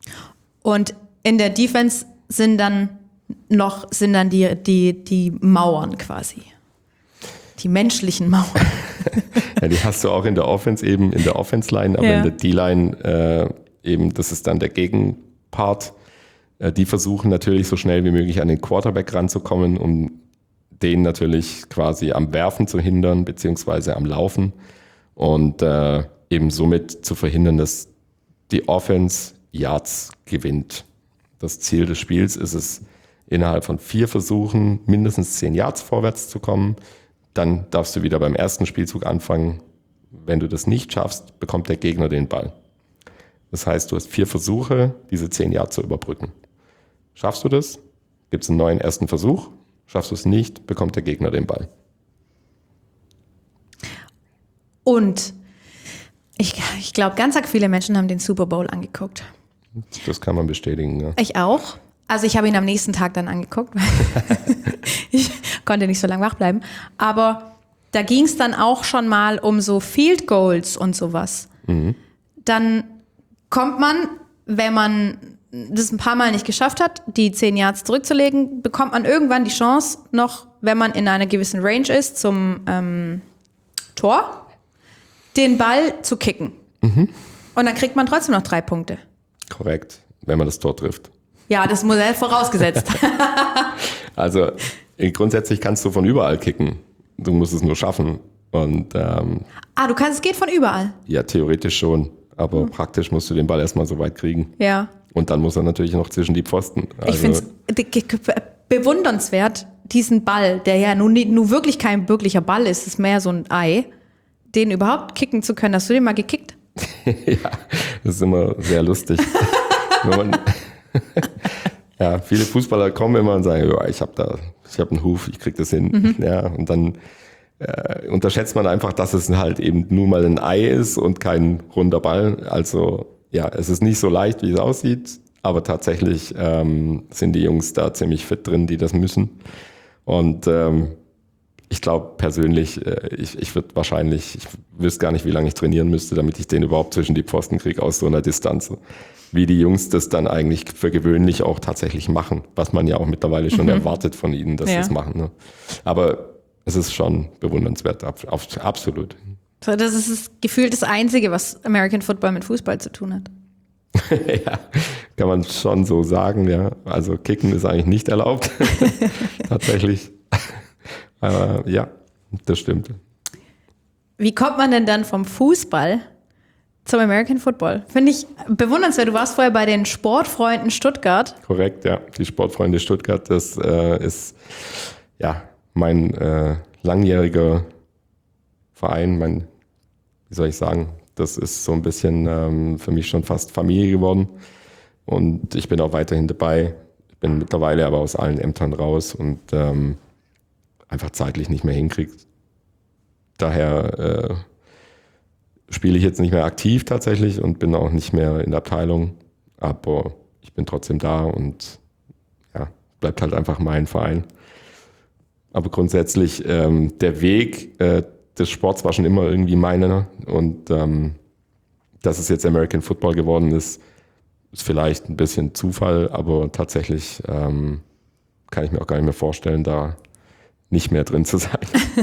Und in der Defense sind dann noch sind dann die, die, die Mauern quasi. Die menschlichen Mauern. Ja, die hast du auch in der Offense eben, in der Offense-Line, aber ja. in der D-Line äh, eben, das ist dann der Gegenpart. Äh, die versuchen natürlich so schnell wie möglich an den Quarterback ranzukommen, um den natürlich quasi am Werfen zu hindern, beziehungsweise am Laufen und äh, eben somit zu verhindern, dass die Offense Yards gewinnt. Das Ziel des Spiels ist es, innerhalb von vier Versuchen mindestens zehn Yards vorwärts zu kommen. Dann darfst du wieder beim ersten Spielzug anfangen. Wenn du das nicht schaffst, bekommt der Gegner den Ball. Das heißt, du hast vier Versuche, diese zehn Yards zu überbrücken. Schaffst du das, gibt es einen neuen ersten Versuch. Schaffst du es nicht, bekommt der Gegner den Ball. Und ich, ich glaube, ganz arg viele Menschen haben den Super Bowl angeguckt. Das kann man bestätigen. Ja. Ich auch. Also ich habe ihn am nächsten Tag dann angeguckt, weil ich konnte nicht so lange wach bleiben. Aber da ging es dann auch schon mal um so Field Goals und sowas. Mhm. Dann kommt man, wenn man das ein paar Mal nicht geschafft hat, die zehn Yards zurückzulegen, bekommt man irgendwann die Chance noch, wenn man in einer gewissen Range ist, zum ähm, Tor, den Ball zu kicken. Mhm. Und dann kriegt man trotzdem noch drei Punkte. Korrekt, wenn man das Tor trifft. Ja, das Modell vorausgesetzt. Also grundsätzlich kannst du von überall kicken. Du musst es nur schaffen. Und ähm, ah, du kannst, es geht von überall. Ja, theoretisch schon. Aber mhm. praktisch musst du den Ball erstmal so weit kriegen. Ja. Und dann muss er natürlich noch zwischen die Pfosten. Also, ich finde es bewundernswert, diesen Ball, der ja nun, nun wirklich kein wirklicher Ball ist, ist mehr so ein Ei, den überhaupt kicken zu können. Hast du den mal gekickt? Ja, das ist immer sehr lustig. Wenn man ja, viele Fußballer kommen immer und sagen, ja, ich habe da, ich habe einen Huf, ich krieg das hin. Mhm. Ja, und dann äh, unterschätzt man einfach, dass es halt eben nur mal ein Ei ist und kein runder Ball. Also ja, es ist nicht so leicht, wie es aussieht, aber tatsächlich ähm, sind die Jungs da ziemlich fit drin, die das müssen. Und ähm, ich glaube persönlich, äh, ich, ich würde wahrscheinlich, ich wüsste gar nicht, wie lange ich trainieren müsste, damit ich den überhaupt zwischen die Pfosten kriege aus so einer Distanz. Wie die Jungs das dann eigentlich für gewöhnlich auch tatsächlich machen, was man ja auch mittlerweile schon mhm. erwartet von ihnen, dass sie ja. das machen. Ne? Aber es ist schon bewundernswert, ab, ab, absolut. So, das ist das gefühlt das Einzige, was American Football mit Fußball zu tun hat. Ja, kann man schon so sagen, ja. Also Kicken ist eigentlich nicht erlaubt, tatsächlich. Aber ja, das stimmt. Wie kommt man denn dann vom Fußball zum American Football? Finde ich bewundernswert. Du warst vorher bei den Sportfreunden Stuttgart. Korrekt, ja. Die Sportfreunde Stuttgart, das äh, ist ja mein äh, langjähriger Verein, mein, wie soll ich sagen, das ist so ein bisschen ähm, für mich schon fast Familie geworden. Und ich bin auch weiterhin dabei. bin mittlerweile aber aus allen Ämtern raus und ähm, einfach zeitlich nicht mehr hinkriegt. Daher äh, spiele ich jetzt nicht mehr aktiv tatsächlich und bin auch nicht mehr in der Abteilung, aber ich bin trotzdem da und ja, bleibt halt einfach mein Verein. Aber grundsätzlich ähm, der Weg äh, des Sports war schon immer irgendwie meiner und ähm, dass es jetzt American Football geworden ist, ist vielleicht ein bisschen Zufall, aber tatsächlich ähm, kann ich mir auch gar nicht mehr vorstellen, da nicht mehr drin zu sein.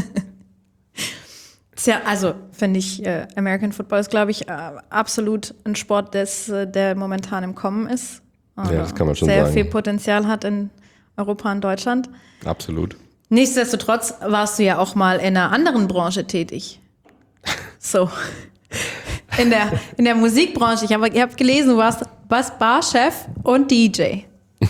Tja, also finde ich, äh, American Football ist, glaube ich, äh, absolut ein Sport, des, äh, der momentan im Kommen ist. Ja, das kann man schon sehr sagen. viel Potenzial hat in Europa und Deutschland. Absolut. Nichtsdestotrotz warst du ja auch mal in einer anderen Branche tätig. So. In der, in der Musikbranche. Ich habe ich hab gelesen, du warst, warst Barchef und D J.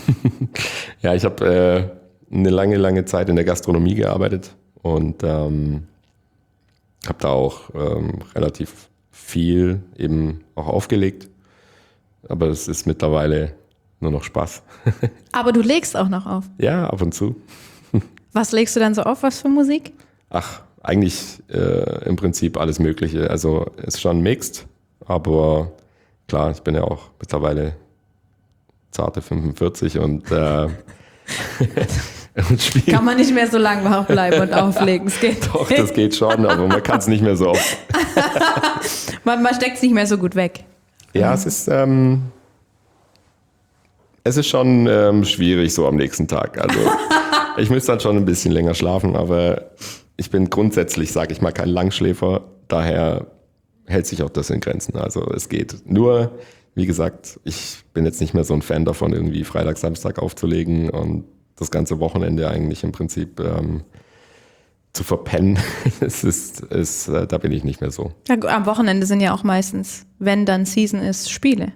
Ja, ich habe äh, eine lange, lange Zeit in der Gastronomie gearbeitet und ähm, habe da auch ähm, relativ viel eben auch aufgelegt. Aber es ist mittlerweile nur noch Spaß. Aber du legst auch noch auf. Ja, ab und zu. Was legst du dann so auf? Was für Musik? Ach, eigentlich äh, im Prinzip alles Mögliche. Also ist schon mixed, aber klar, ich bin ja auch mittlerweile zarte fünfundvierzig und, äh, und spiele. Kann man nicht mehr so lange wach bleiben und auflegen. Es geht. Doch, das geht schon, aber man kann es nicht mehr so oft. man man steckt es nicht mehr so gut weg. Ja, es ist, ähm, es ist schon ähm, schwierig so am nächsten Tag. Also ich müsste dann schon ein bisschen länger schlafen, aber ich bin grundsätzlich, sage ich mal, kein Langschläfer. Daher hält sich auch das in Grenzen. Also es geht. Nur, wie gesagt, ich bin jetzt nicht mehr so ein Fan davon, irgendwie Freitag, Samstag aufzulegen und das ganze Wochenende eigentlich im Prinzip ähm, zu verpennen. es ist, ist, äh, da bin ich nicht mehr so. Ja, am Wochenende sind ja auch meistens, wenn dann Season ist, Spiele.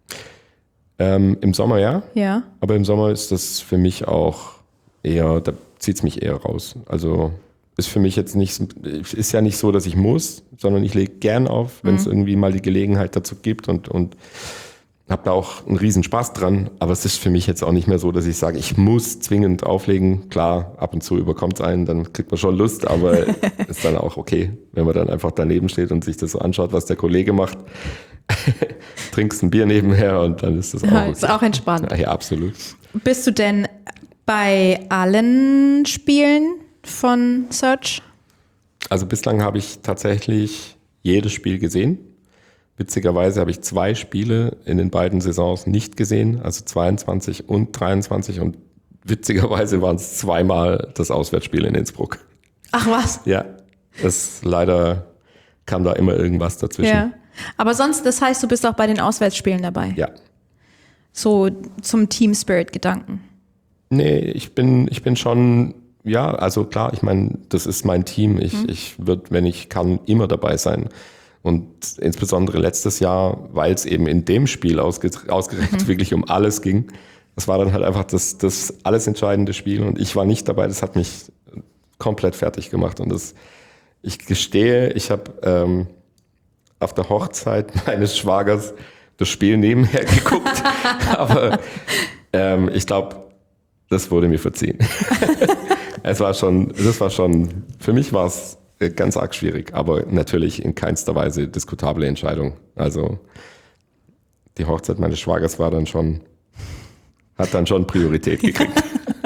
Ähm, Im Sommer ja. Ja. Aber im Sommer ist das für mich auch eher, da zieht es mich eher raus. Also ist für mich jetzt nicht, ist ja nicht so, dass ich muss, sondern ich lege gern auf, wenn es mhm. irgendwie mal die Gelegenheit dazu gibt und, und habe da auch einen riesen Spaß dran. Aber es ist für mich jetzt auch nicht mehr so, dass ich sage, ich muss zwingend auflegen. Klar, ab und zu überkommt es einen, dann kriegt man schon Lust, aber ist dann auch okay, wenn man dann einfach daneben steht und sich das so anschaut, was der Kollege macht. Trinkst ein Bier nebenher und dann ist das auch okay. Ist auch entspannt. Ja, ja, absolut. Bist du denn bei allen Spielen von Search? Also bislang habe ich tatsächlich jedes Spiel gesehen. Witzigerweise habe ich zwei Spiele in den beiden Saisons nicht gesehen, also zweiundzwanzig und dreiundzwanzig und witzigerweise waren es zweimal das Auswärtsspiel in Innsbruck. Ach was? Ja, das leider kam da immer irgendwas dazwischen. Ja. Aber sonst, das heißt, du bist auch bei den Auswärtsspielen dabei? Ja. So zum Team Spirit Gedanken? Nee, ich bin, ich bin schon, ja, also klar, ich meine, das ist mein Team. Ich, mhm. ich würde, wenn ich kann, immer dabei sein. Und insbesondere letztes Jahr, weil es eben in dem Spiel ausge, ausgerechnet mhm. wirklich um alles ging. Das war dann halt einfach das, das alles entscheidende Spiel und ich war nicht dabei. Das hat mich komplett fertig gemacht. Und das, ich gestehe, ich habe ähm, auf der Hochzeit meines Schwagers das Spiel nebenher geguckt. Aber ähm, ich glaube, das wurde mir verziehen. es war schon, das war schon, für mich war es ganz arg schwierig, aber natürlich in keinster Weise diskutable Entscheidung. Also die Hochzeit meines Schwagers war dann schon, hat dann schon Priorität gekriegt.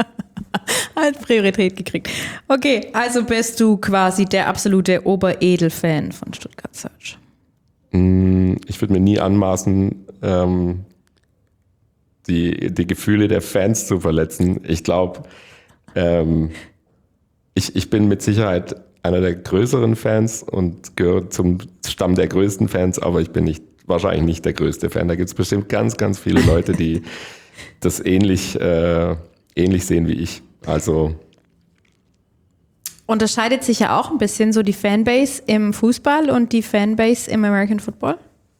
Hat Priorität gekriegt. Okay, also bist du quasi der absolute Oberedel-Fan von Stuttgart Search. Ich würde mir nie anmaßen, ähm, die, die Gefühle der Fans zu verletzen. Ich glaube, ähm, ich, ich bin mit Sicherheit einer der größeren Fans und gehört zum Stamm der größten Fans, aber ich bin nicht wahrscheinlich nicht der größte Fan. Da gibt es bestimmt ganz, ganz viele Leute, die das ähnlich, äh, ähnlich sehen wie ich. Also unterscheidet sich ja auch ein bisschen so die Fanbase im Fußball und die Fanbase im American Football?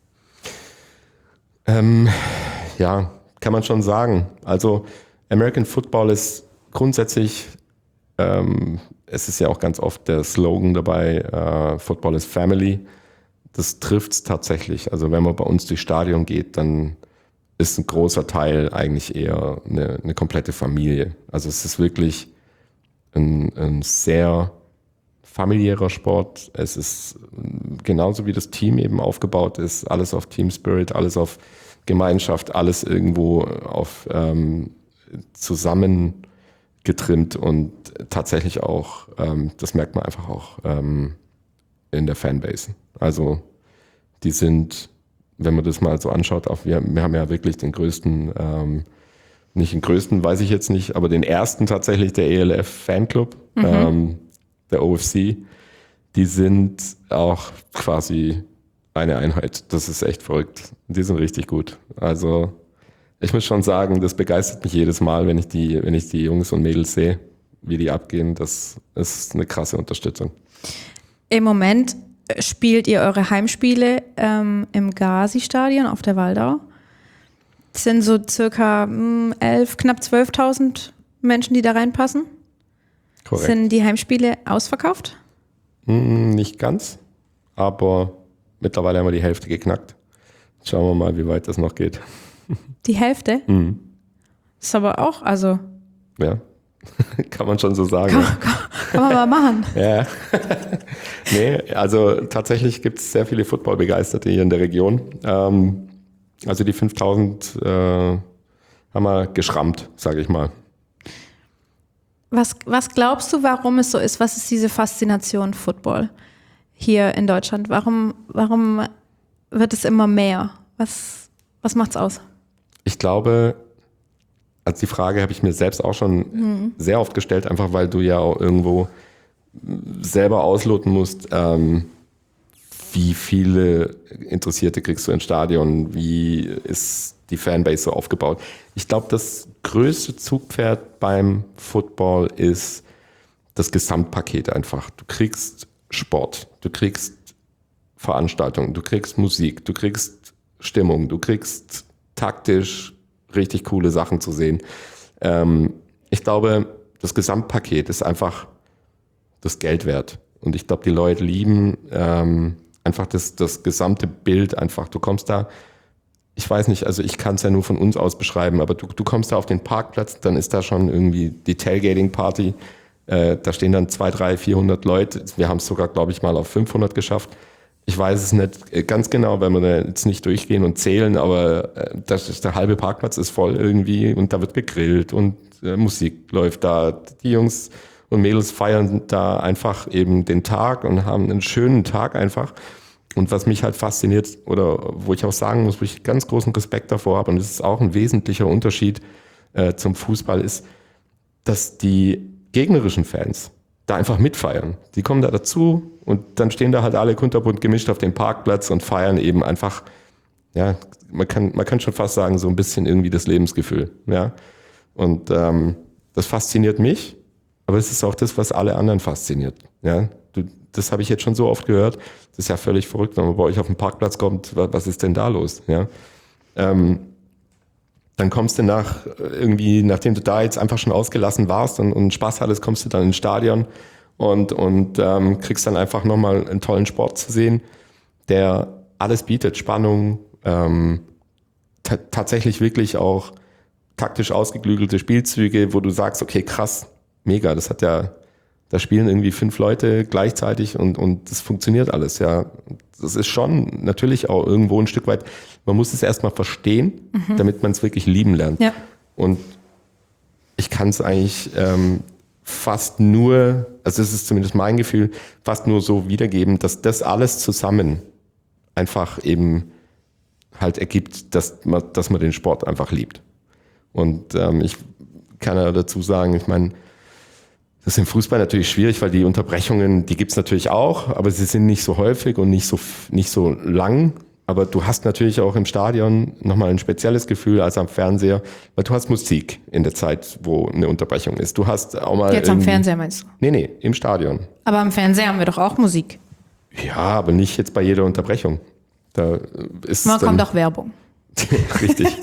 Ähm, ja, kann man schon sagen. Also American Football ist grundsätzlich, ähm, es ist ja auch ganz oft der Slogan dabei, äh, Football is Family. Das trifft es tatsächlich. Also wenn man bei uns durchs Stadion geht, dann ist ein großer Teil eigentlich eher eine, eine komplette Familie. Also es ist wirklich ein, ein sehr familiärer Sport. Es ist genauso wie das Team eben aufgebaut ist, alles auf Team Spirit, alles auf Gemeinschaft, alles irgendwo auf ähm, zusammen getrimmt und tatsächlich auch, ähm, das merkt man einfach auch ähm, in der Fanbase. Also die sind, wenn man das mal so anschaut, auch wir, wir haben ja wirklich den größten, ähm, nicht den größten, weiß ich jetzt nicht, aber den ersten tatsächlich der E L F Fanclub, mhm. ähm, der O F C, die sind auch quasi eine Einheit. Das ist echt verrückt. Die sind richtig gut. Also ich muss schon sagen, das begeistert mich jedes Mal, wenn ich die, wenn ich die Jungs und Mädels sehe, wie die abgehen. Das ist eine krasse Unterstützung. Im Moment spielt ihr eure Heimspiele ähm, im Gazi-Stadion auf der Waldau. Das sind so circa elf, knapp zwölftausend Menschen, die da reinpassen. Korrekt. Sind die Heimspiele ausverkauft? Hm, nicht ganz, aber mittlerweile haben wir die Hälfte geknackt. Schauen wir mal, wie weit das noch geht. Die Hälfte? Mhm. Das ist aber auch, also... Ja, kann man schon so sagen. Kann, kann, kann man mal machen. Ja. Nee, also tatsächlich gibt es sehr viele Football-Begeisterte hier in der Region. Ähm, also die fünftausend äh, haben wir geschrammt, sage ich mal. Was, was glaubst du, warum es so ist? Was ist diese Faszination Football hier in Deutschland? Warum, warum wird es immer mehr? Was, was macht's aus? Ich glaube, also die Frage habe ich mir selbst auch schon mhm. sehr oft gestellt, einfach weil du ja auch irgendwo selber ausloten musst, ähm, wie viele Interessierte kriegst du ins Stadion, wie ist die Fanbase so aufgebaut. Ich glaube, das größte Zugpferd beim Football ist das Gesamtpaket einfach. Du kriegst Sport, du kriegst Veranstaltungen, du kriegst Musik, du kriegst Stimmung, du kriegst taktisch richtig coole Sachen zu sehen. Ähm, ich glaube, das Gesamtpaket ist einfach das Geld wert. Und ich glaube, die Leute lieben ähm, einfach das, das gesamte Bild einfach. Du kommst da, ich weiß nicht, also ich kann es ja nur von uns aus beschreiben, aber du, du kommst da auf den Parkplatz, dann ist da schon irgendwie die Tailgating-Party. Äh, da stehen dann zwei, drei, vierhundert Leute. Wir haben es sogar, glaube ich, mal auf fünfhundert geschafft. Ich weiß es nicht ganz genau, weil wir da jetzt nicht durchgehen und zählen, aber äh, das ist, der halbe Parkplatz ist voll irgendwie und da wird gegrillt und äh, Musik läuft da. Die Jungs und Mädels feiern da einfach eben den Tag und haben einen schönen Tag einfach. Und was mich halt fasziniert oder wo ich auch sagen muss, wo ich ganz großen Respekt davor habe, und das ist auch ein wesentlicher Unterschied äh, zum Fußball, ist, dass die gegnerischen Fans da einfach mitfeiern. Die kommen da dazu und dann stehen da halt alle kunterbunt gemischt auf dem Parkplatz und feiern eben einfach, ja, man kann, man kann schon fast sagen, so ein bisschen irgendwie das Lebensgefühl, ja. Und ähm, das fasziniert mich, aber es ist auch das, was alle anderen fasziniert, ja. Du, das habe ich jetzt schon so oft gehört, das ist ja völlig verrückt, wenn man bei euch auf den Parkplatz kommt, was ist denn da los, ja. Ähm, dann kommst du nach irgendwie, nachdem du da jetzt einfach schon ausgelassen warst und, und Spaß hattest, kommst du dann ins Stadion und, und ähm, kriegst dann einfach nochmal einen tollen Sport zu sehen, der alles bietet, Spannung, ähm, t- tatsächlich wirklich auch taktisch ausgeklügelte Spielzüge, wo du sagst, okay, krass, mega, das hat ja, da spielen irgendwie fünf Leute gleichzeitig und, und das funktioniert alles, ja. Das ist schon natürlich auch irgendwo ein Stück weit, man muss es erstmal verstehen, mhm. damit man es wirklich lieben lernt. Ja. Und ich kann es eigentlich ähm, fast nur, also das ist zumindest mein Gefühl, fast nur so wiedergeben, dass das alles zusammen einfach eben halt ergibt, dass man, dass man den Sport einfach liebt. Und ähm, ich kann ja dazu sagen, ich meine, das ist im Fußball natürlich schwierig, weil die Unterbrechungen, die gibt's natürlich auch, aber sie sind nicht so häufig und nicht so nicht so lang. Aber du hast natürlich auch im Stadion nochmal ein spezielles Gefühl als am Fernseher, weil du hast Musik in der Zeit, wo eine Unterbrechung ist. Du hast auch mal jetzt am Fernseher meinst du? Nee, nee, im Stadion. Aber am Fernseher haben wir doch auch Musik. Ja, aber nicht jetzt bei jeder Unterbrechung. Da ist Man dann, kommt auch Werbung. Richtig.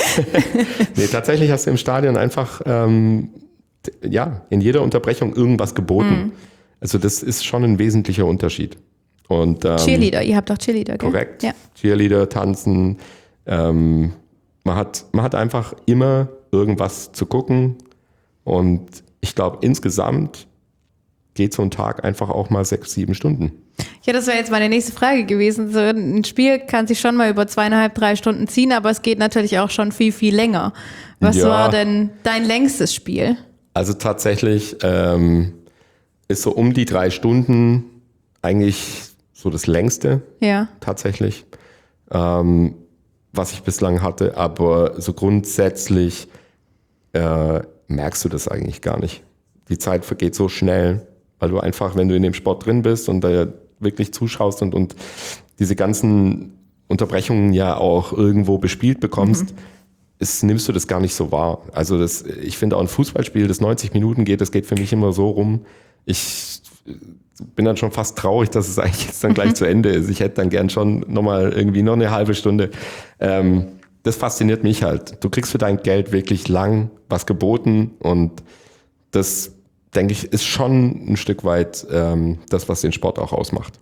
Nee, tatsächlich hast du im Stadion einfach ähm, ja, in jeder Unterbrechung irgendwas geboten. Mhm. Also das ist schon ein wesentlicher Unterschied. Und, ähm, Cheerleader, ihr habt auch Cheerleader, gell? Korrekt. Ja. Cheerleader, tanzen, ähm, man hat, man hat einfach immer irgendwas zu gucken und ich glaube, insgesamt geht so ein Tag einfach auch mal sechs, sieben Stunden. Ja, das wäre jetzt meine nächste Frage gewesen. So ein Spiel kann sich schon mal über zweieinhalb, drei Stunden ziehen, aber es geht natürlich auch schon viel, viel länger. Was Ja. war denn dein längstes Spiel? Also tatsächlich ähm, ist so um die drei Stunden eigentlich so das längste Ja. tatsächlich, ähm, was ich bislang hatte. Aber so grundsätzlich äh, merkst du das eigentlich gar nicht. Die Zeit vergeht so schnell, weil du einfach, wenn du in dem Sport drin bist und da wirklich zuschaust und, und diese ganzen Unterbrechungen ja auch irgendwo bespielt bekommst, mhm. ist, nimmst du das gar nicht so wahr. Also das, ich finde auch ein Fußballspiel, das neunzig Minuten geht, das geht für mich immer so rum. Ich bin dann schon fast traurig, dass es eigentlich jetzt dann gleich mhm. zu Ende ist. Ich hätte dann gern schon nochmal irgendwie noch eine halbe Stunde. Ähm, das fasziniert mich halt. Du kriegst für dein Geld wirklich lang was geboten und das, denke ich, ist schon ein Stück weit ähm, das, was den Sport auch ausmacht.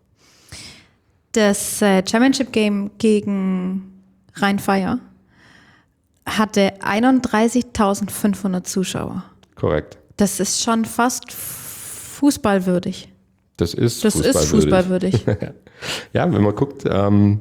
Das äh, Championship Game gegen Rhein-Feier hatte einunddreißigtausendfünfhundert Zuschauer. Korrekt. Das ist schon fast fußballwürdig. Das ist das fußballwürdig. Ist fußballwürdig. Ja, wenn man guckt, ähm,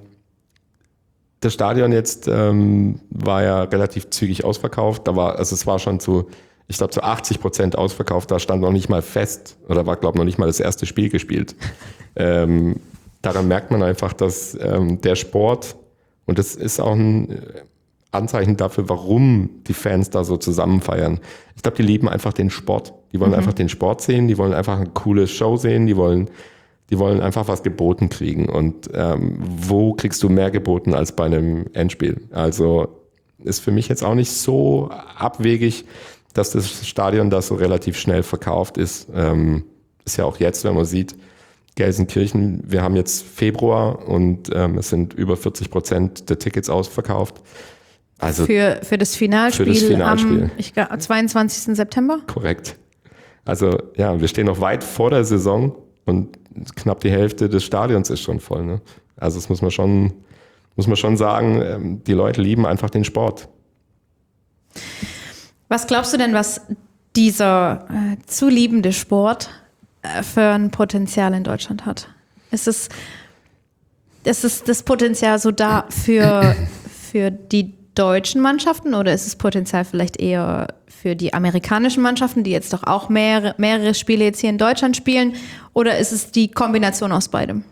das Stadion jetzt ähm, war ja relativ zügig ausverkauft. Da war, also es war schon zu, ich glaube, zu achtzig Prozent ausverkauft. Da stand noch nicht mal fest oder war, glaube ich, noch nicht mal das erste Spiel gespielt. ähm, daran merkt man einfach, dass ähm, der Sport, und das ist auch ein Anzeichen dafür, warum die Fans da so zusammen feiern. Ich glaube, die lieben einfach den Sport. Die wollen mhm. einfach den Sport sehen, die wollen einfach eine coole Show sehen, die wollen, die wollen einfach was geboten kriegen. Und ähm, wo kriegst du mehr geboten als bei einem Endspiel? Also ist für mich jetzt auch nicht so abwegig, dass das Stadion da so relativ schnell verkauft ist. Ähm, ist ja auch jetzt, wenn man sieht, Gelsenkirchen, wir haben jetzt Februar und ähm, es sind über vierzig Prozent der Tickets ausverkauft. Also für, für das Finalspiel, für das Finalspiel. am ich glaub, zweiundzwanzigsten September? Korrekt. Also ja, wir stehen noch weit vor der Saison und knapp die Hälfte des Stadions ist schon voll. Ne? Also das muss man schon, muss man schon sagen, ähm, die Leute lieben einfach den Sport. Was glaubst du denn, was dieser äh, zu liebende Sport äh, für ein Potenzial in Deutschland hat? Ist es, ist es das Potenzial so da für, für die deutschen Mannschaften oder ist es Potenzial vielleicht eher für die amerikanischen Mannschaften, die jetzt doch auch mehrere, mehrere Spiele jetzt hier in Deutschland spielen? Oder ist es die Kombination aus beidem?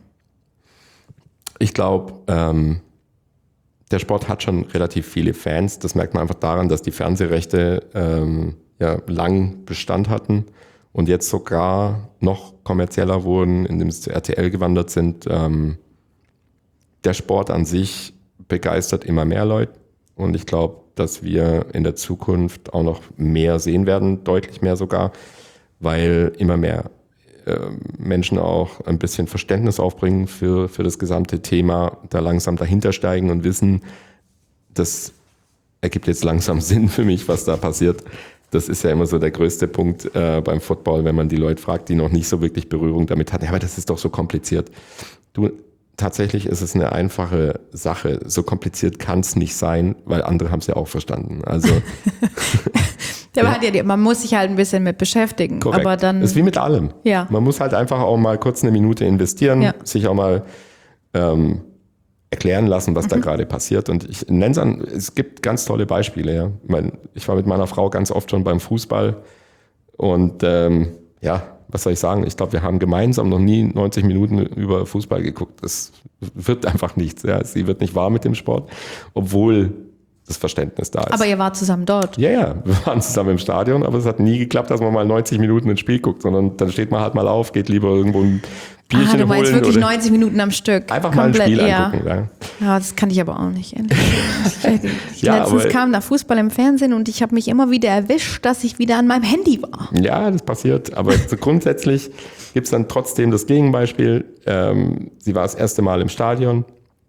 Ich glaube, ähm, der Sport hat schon relativ viele Fans. Das merkt man einfach daran, dass die Fernsehrechte ähm, ja lang Bestand hatten und jetzt sogar noch kommerzieller wurden, indem sie zu R T L gewandert sind. Ähm, der Sport an sich begeistert immer mehr Leute und ich glaube, dass wir in der Zukunft auch noch mehr sehen werden, deutlich mehr sogar, weil immer mehr äh, Menschen auch ein bisschen Verständnis aufbringen für, für das gesamte Thema, da langsam dahinter steigen und wissen, das ergibt jetzt langsam Sinn für mich, was da passiert. Das ist ja immer so der größte Punkt äh, beim Football, wenn man die Leute fragt, die noch nicht so wirklich Berührung damit hatten. Ja, aber das ist doch so kompliziert. Du, tatsächlich ist es eine einfache Sache. So kompliziert kann es nicht sein, weil andere haben es ja auch verstanden. Also ja, aber ja. Man muss sich halt ein bisschen mit beschäftigen. Korrekt. Aber dann, das ist wie mit allem. Ja. Man muss halt einfach auch mal kurz eine Minute investieren, ja. sich auch mal ähm, erklären lassen, was mhm. da gerade passiert. Und ich nenne es an, es gibt ganz tolle Beispiele. Ja. Ich meine, ich war mit meiner Frau ganz oft schon beim Fußball und ähm, ja, was soll ich sagen? Ich glaube, wir haben gemeinsam noch nie neunzig Minuten über Fußball geguckt. Das wird einfach nichts. Ja. Sie wird nicht warm mit dem Sport, obwohl das Verständnis da ist. Aber ihr wart zusammen dort? Ja, ja, wir waren zusammen im Stadion, aber es hat nie geklappt, dass man mal neunzig Minuten ins Spiel guckt, sondern dann steht man halt mal auf, geht lieber irgendwo ein Bierchen holen. Ah, du meinst holen wirklich oder neunzig Minuten am Stück? Einfach Komplett, mal ein Spiel ja. angucken. Ja. Ja, das kann ich aber auch nicht. ja, Letztens aber, kam da Fußball im Fernsehen und ich habe mich immer wieder erwischt, dass ich wieder an meinem Handy war. Ja, das passiert, aber so grundsätzlich gibt es dann trotzdem das Gegenbeispiel. Ähm, sie war das erste Mal im Stadion.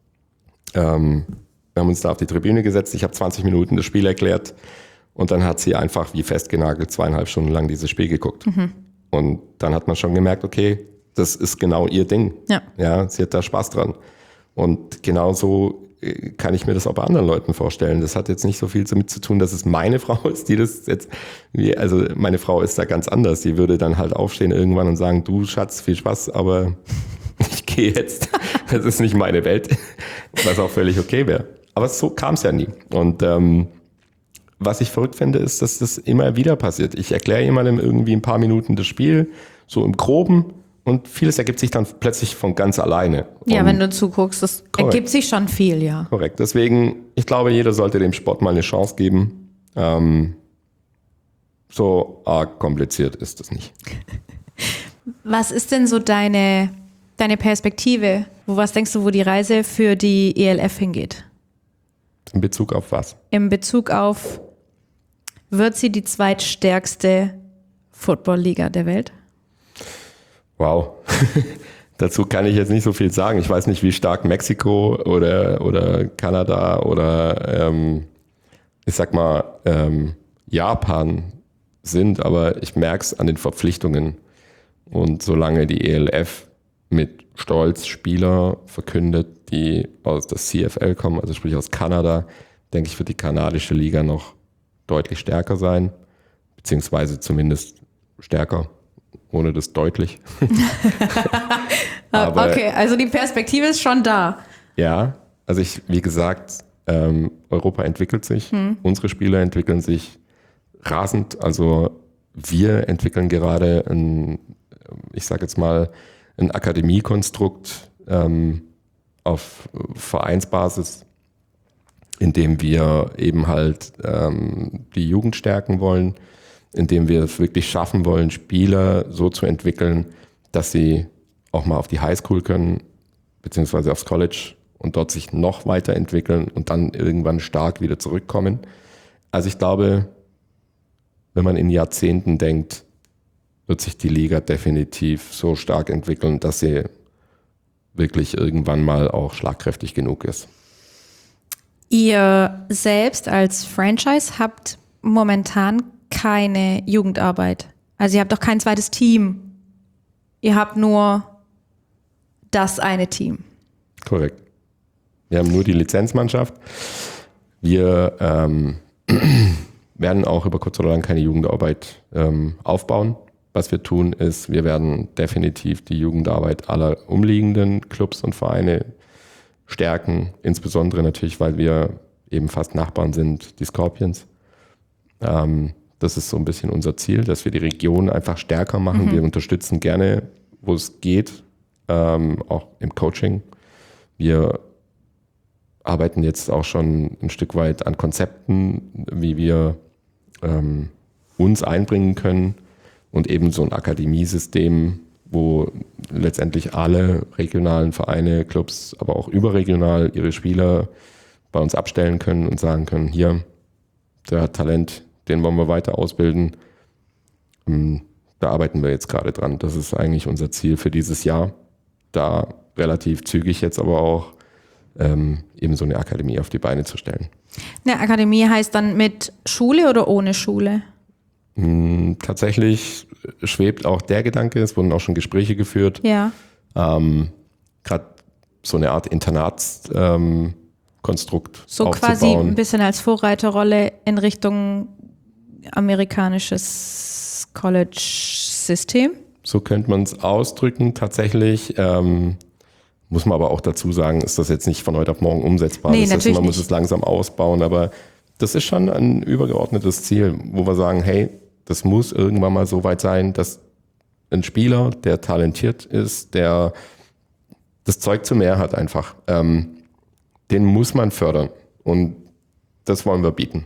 Ähm, Wir haben uns da auf die Tribüne gesetzt. Ich habe zwanzig Minuten das Spiel erklärt und dann hat sie einfach wie festgenagelt zweieinhalb Stunden lang dieses Spiel geguckt. Mhm. Und dann hat man schon gemerkt, okay, das ist genau ihr Ding. Ja. Ja, sie hat da Spaß dran. Und genauso kann ich mir das auch bei anderen Leuten vorstellen. Das hat jetzt nicht so viel damit zu tun, dass es meine Frau ist, die das jetzt, also meine Frau ist da ganz anders. Die würde dann halt aufstehen irgendwann und sagen, du Schatz, viel Spaß, aber ich gehe jetzt. Das ist nicht meine Welt, was auch völlig okay wäre. Aber so kam es ja nie. Und ähm, was ich verrückt finde, ist, dass das immer wieder passiert. Ich erkläre jemandem irgendwie ein paar Minuten das Spiel, so im Groben, und vieles ergibt sich dann plötzlich von ganz alleine. Ja, und wenn du zuguckst, das korrekt. ergibt sich schon viel, ja. Korrekt. Deswegen, ich glaube, jeder sollte dem Sport mal eine Chance geben. Ähm, so arg kompliziert ist es nicht. Was ist denn so deine, deine Perspektive? Wo, was denkst du, wo die Reise für die E L F hingeht? In Bezug auf was? In Bezug auf, wird sie die zweitstärkste Football-Liga der Welt? Wow. Dazu kann ich jetzt nicht so viel sagen. Ich weiß nicht, wie stark Mexiko oder, oder Kanada oder ähm, ich sag mal ähm, Japan sind, aber ich merke es an den Verpflichtungen. Und solange die E L F mit Stolz Spieler verkündet, die aus der C F L kommen, also sprich aus Kanada, denke ich, wird die kanadische Liga noch deutlich stärker sein, beziehungsweise zumindest stärker. Ohne das deutlich. Aber, okay, also die Perspektive ist schon da. Ja, also ich, wie gesagt, ähm, Europa entwickelt sich, hm. unsere Spieler entwickeln sich rasend. Also wir entwickeln gerade ein, ich sage jetzt mal, ein Akademiekonstrukt ähm, auf Vereinsbasis, in dem wir eben halt ähm, die Jugend stärken wollen, indem wir es wirklich schaffen wollen, Spieler so zu entwickeln, dass sie auch mal auf die Highschool können, beziehungsweise aufs College und dort sich noch weiterentwickeln und dann irgendwann stark wieder zurückkommen. Also ich glaube, wenn man in Jahrzehnten denkt, wird sich die Liga definitiv so stark entwickeln, dass sie wirklich irgendwann mal auch schlagkräftig genug ist. Ihr selbst als Franchise habt momentan keine Jugendarbeit. Also ihr habt doch kein zweites Team. Ihr habt nur das eine Team. Korrekt. Wir haben nur die Lizenzmannschaft. Wir ähm, werden auch über kurz oder lang keine Jugendarbeit ähm, aufbauen. Was wir tun ist, wir werden definitiv die Jugendarbeit aller umliegenden Clubs und Vereine stärken. Insbesondere natürlich, weil wir eben fast Nachbarn sind, die Scorpions. Ähm, Das ist so ein bisschen unser Ziel, dass wir die Region einfach stärker machen. Mhm. Wir unterstützen gerne, wo es geht, ähm, auch im Coaching. Wir arbeiten jetzt auch schon ein Stück weit an Konzepten, wie wir ähm, uns einbringen können und eben so ein Akademiesystem, wo letztendlich alle regionalen Vereine, Clubs, aber auch überregional ihre Spieler bei uns abstellen können und sagen können, hier, der hat Talent, den wollen wir weiter ausbilden. Da arbeiten wir jetzt gerade dran. Das ist eigentlich unser Ziel für dieses Jahr. Da relativ zügig jetzt aber auch ähm, eben so eine Akademie auf die Beine zu stellen. Eine Akademie heißt dann mit Schule oder ohne Schule? Hm, tatsächlich schwebt auch der Gedanke, es wurden auch schon Gespräche geführt. Ja. Ähm, gerade so eine Art Internatskonstrukt ähm, so aufzubauen. Quasi ein bisschen als Vorreiterrolle in Richtung amerikanisches College-System? So könnte man es ausdrücken. Tatsächlich ähm, muss man aber auch dazu sagen, ist das jetzt nicht von heute auf morgen umsetzbar. Nee, das natürlich heißt, man nicht. muss es langsam ausbauen, aber das ist schon ein übergeordnetes Ziel, wo wir sagen, hey, das muss irgendwann mal so weit sein, dass ein Spieler, der talentiert ist, der das Zeug zu mehr hat einfach, ähm, den muss man fördern und das wollen wir bieten.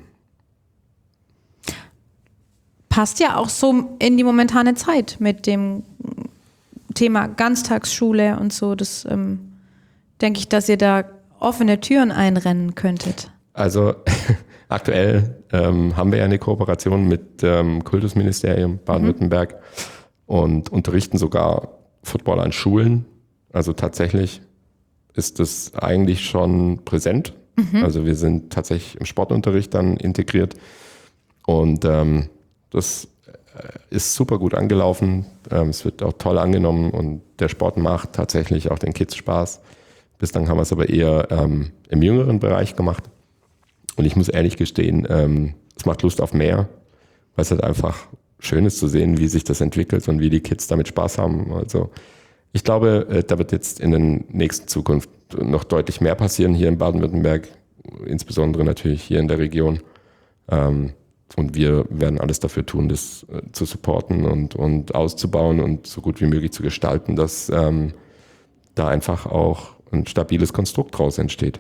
Passt ja auch so in die momentane Zeit mit dem Thema Ganztagsschule und so. Das ähm, denke ich, dass ihr da offene Türen einrennen könntet. Also aktuell ähm, haben wir ja eine Kooperation mit dem ähm, Kultusministerium Baden-Württemberg mhm. und unterrichten sogar Football an Schulen. Also tatsächlich ist das eigentlich schon präsent. Mhm. Also wir sind tatsächlich im Sportunterricht dann integriert und ähm, das ist super gut angelaufen. Es wird auch toll angenommen und der Sport macht tatsächlich auch den Kids Spaß. Bislang haben wir es aber eher ähm, im jüngeren Bereich gemacht. Und ich muss ehrlich gestehen, ähm, es macht Lust auf mehr, weil es halt einfach schön ist zu sehen, wie sich das entwickelt und wie die Kids damit Spaß haben. Also ich glaube, äh, da wird jetzt in der nächsten Zukunft noch deutlich mehr passieren hier in Baden-Württemberg, insbesondere natürlich hier in der Region. Ähm, und wir werden alles dafür tun, das äh, zu supporten und, und auszubauen und so gut wie möglich zu gestalten, dass ähm, da einfach auch ein stabiles Konstrukt draus entsteht.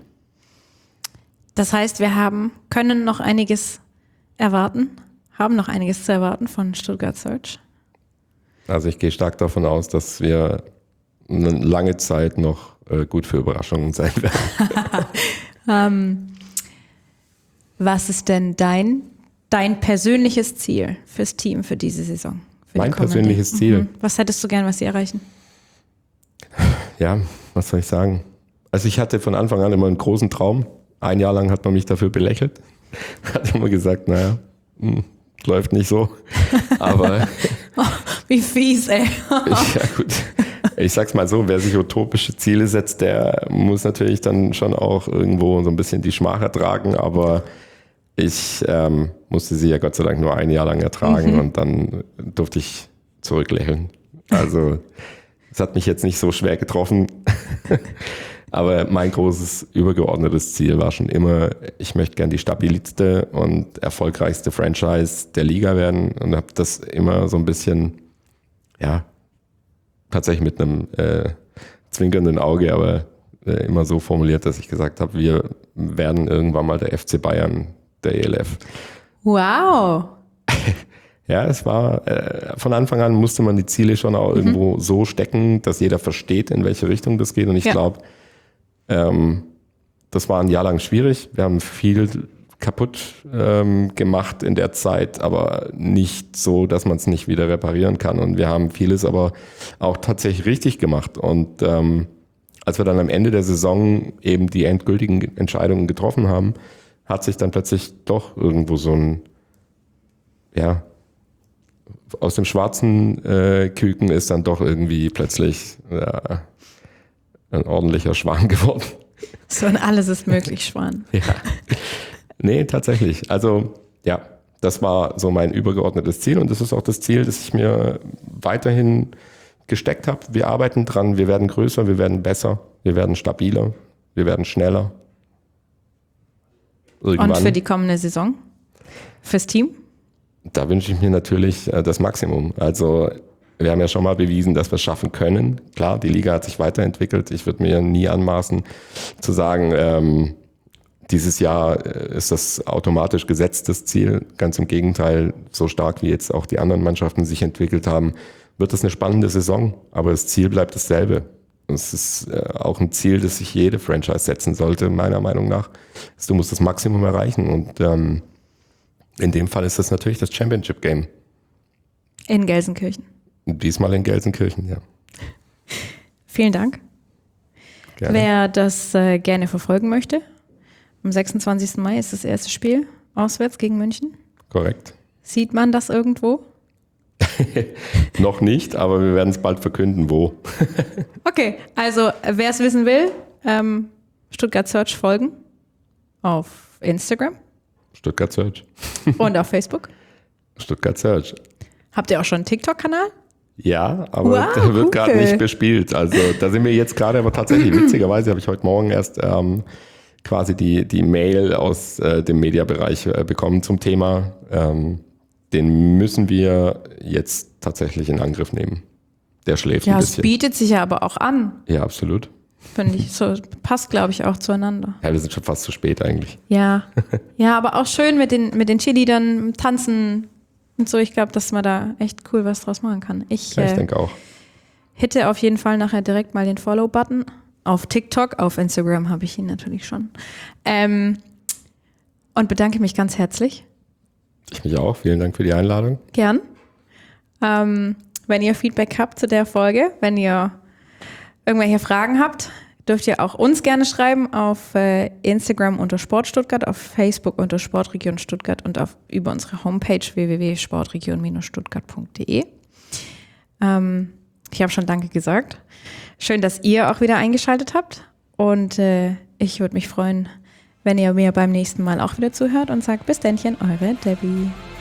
Das heißt, wir haben, können noch einiges erwarten, haben noch einiges zu erwarten von Stuttgart Surge. Also ich gehe stark davon aus, dass wir eine lange Zeit noch äh, gut für Überraschungen sein werden. ähm, was ist denn dein, dein persönliches Ziel fürs Team für diese Saison? Für mein die kommende? persönliches Ziel? Mhm. Was hättest du gern, was sie erreichen? Ja, was soll ich sagen? Also ich hatte von Anfang an immer einen großen Traum. Ein Jahr lang hat man mich dafür belächelt. Hat immer gesagt, naja, mh, läuft nicht so. Aber oh, wie fies, ey. ich, ja gut, ich sag's mal so, wer sich utopische Ziele setzt, der muss natürlich dann schon auch irgendwo so ein bisschen die Schmach ertragen. Aber ich ähm, musste sie ja Gott sei Dank nur ein Jahr lang ertragen mhm. und dann durfte ich zurücklächeln. Also es hat mich jetzt nicht so schwer getroffen. Aber mein großes übergeordnetes Ziel war schon immer, ich möchte gern die stabilste und erfolgreichste Franchise der Liga werden und habe das immer so ein bisschen, ja, tatsächlich mit einem äh, zwinkernden Auge, aber äh, immer so formuliert, dass ich gesagt habe, wir werden irgendwann mal der F C Bayern der E L F. Wow! Ja, es war, äh, von Anfang an musste man die Ziele schon auch mhm. irgendwo so stecken, dass jeder versteht, in welche Richtung das geht und ich ja. glaube, Ähm, das war ein Jahr lang schwierig. Wir haben viel kaputt ähm, gemacht in der Zeit, aber nicht so, dass man es nicht wieder reparieren kann. Und wir haben vieles aber auch tatsächlich richtig gemacht. Und ähm, als wir dann am Ende der Saison eben die endgültigen Entscheidungen getroffen haben, hat sich dann plötzlich doch irgendwo so ein, ja, aus dem schwarzen äh, Küken ist dann doch irgendwie plötzlich, ja, ein ordentlicher Schwan geworden. So ein Alles ist möglich Schwan. Ja. Nee, tatsächlich. Also ja, das war so mein übergeordnetes Ziel und das ist auch das Ziel, das ich mir weiterhin gesteckt habe. Wir arbeiten dran, wir werden größer, wir werden besser, wir werden stabiler, wir werden schneller. Irgendwann. Und für die kommende Saison? Fürs Team? Da wünsche ich mir natürlich das Maximum. Also wir haben ja schon mal bewiesen, dass wir es schaffen können. Klar, die Liga hat sich weiterentwickelt. Ich würde mir nie anmaßen zu sagen, ähm, dieses Jahr ist das automatisch gesetztes Ziel. Ganz im Gegenteil, so stark wie jetzt auch die anderen Mannschaften sich entwickelt haben, wird es eine spannende Saison. Aber das Ziel bleibt dasselbe. Es ist äh, auch ein Ziel, das sich jede Franchise setzen sollte, meiner Meinung nach. Du musst das Maximum erreichen. Und ähm, in dem Fall ist das natürlich das Championship Game. In Gelsenkirchen. Diesmal in Gelsenkirchen, ja. Vielen Dank. Gerne. Wer das äh, gerne verfolgen möchte, am sechsundzwanzigsten Mai ist das erste Spiel auswärts gegen München. Korrekt. Sieht man das irgendwo? Noch nicht, aber wir werden es bald verkünden, wo. Okay, also wer es wissen will, ähm, Stuttgart Surge folgen auf Instagram. Stuttgart Surge. Und auf Facebook. Stuttgart Surge. Habt ihr auch schon einen TikTok-Kanal? Ja, aber wow, der wird cool. gerade nicht bespielt. Also da sind wir jetzt gerade, aber tatsächlich witzigerweise habe ich heute Morgen erst ähm, quasi die, die Mail aus äh, dem Mediabereich äh, bekommen zum Thema. Ähm, den müssen wir jetzt tatsächlich in Angriff nehmen. Der schläft ja, ein bisschen. Ja, bisschen. es bietet sich ja aber auch an. Ja, absolut. Finde ich, so passt, glaube ich, auch zueinander. Ja, wir sind schon fast zu spät eigentlich. Ja, ja, aber auch schön mit den, mit den Cheerleadern, Tanzen und so. Ich glaube, dass man da echt cool was draus machen kann. Ich, ja, ich äh, denke auch. Hitte auf jeden Fall nachher direkt mal den Follow-Button. Auf TikTok, auf Instagram habe ich ihn natürlich schon. Ähm, und bedanke mich ganz herzlich. Ich mich auch. Vielen Dank für die Einladung. Gern. Ähm, wenn ihr Feedback habt zu der Folge, wenn ihr irgendwelche Fragen habt, dürft ihr auch uns gerne schreiben auf äh, Instagram unter Sport Stuttgart, auf Facebook unter Sportregion Stuttgart und auf, über unsere Homepage w w w punkt sportregion Bindestrich stuttgart punkt d e. Ähm, ich habe schon Danke gesagt. Schön, dass ihr auch wieder eingeschaltet habt. Und äh, ich würde mich freuen, wenn ihr mir beim nächsten Mal auch wieder zuhört und sagt bis dennchen, eure Debbie.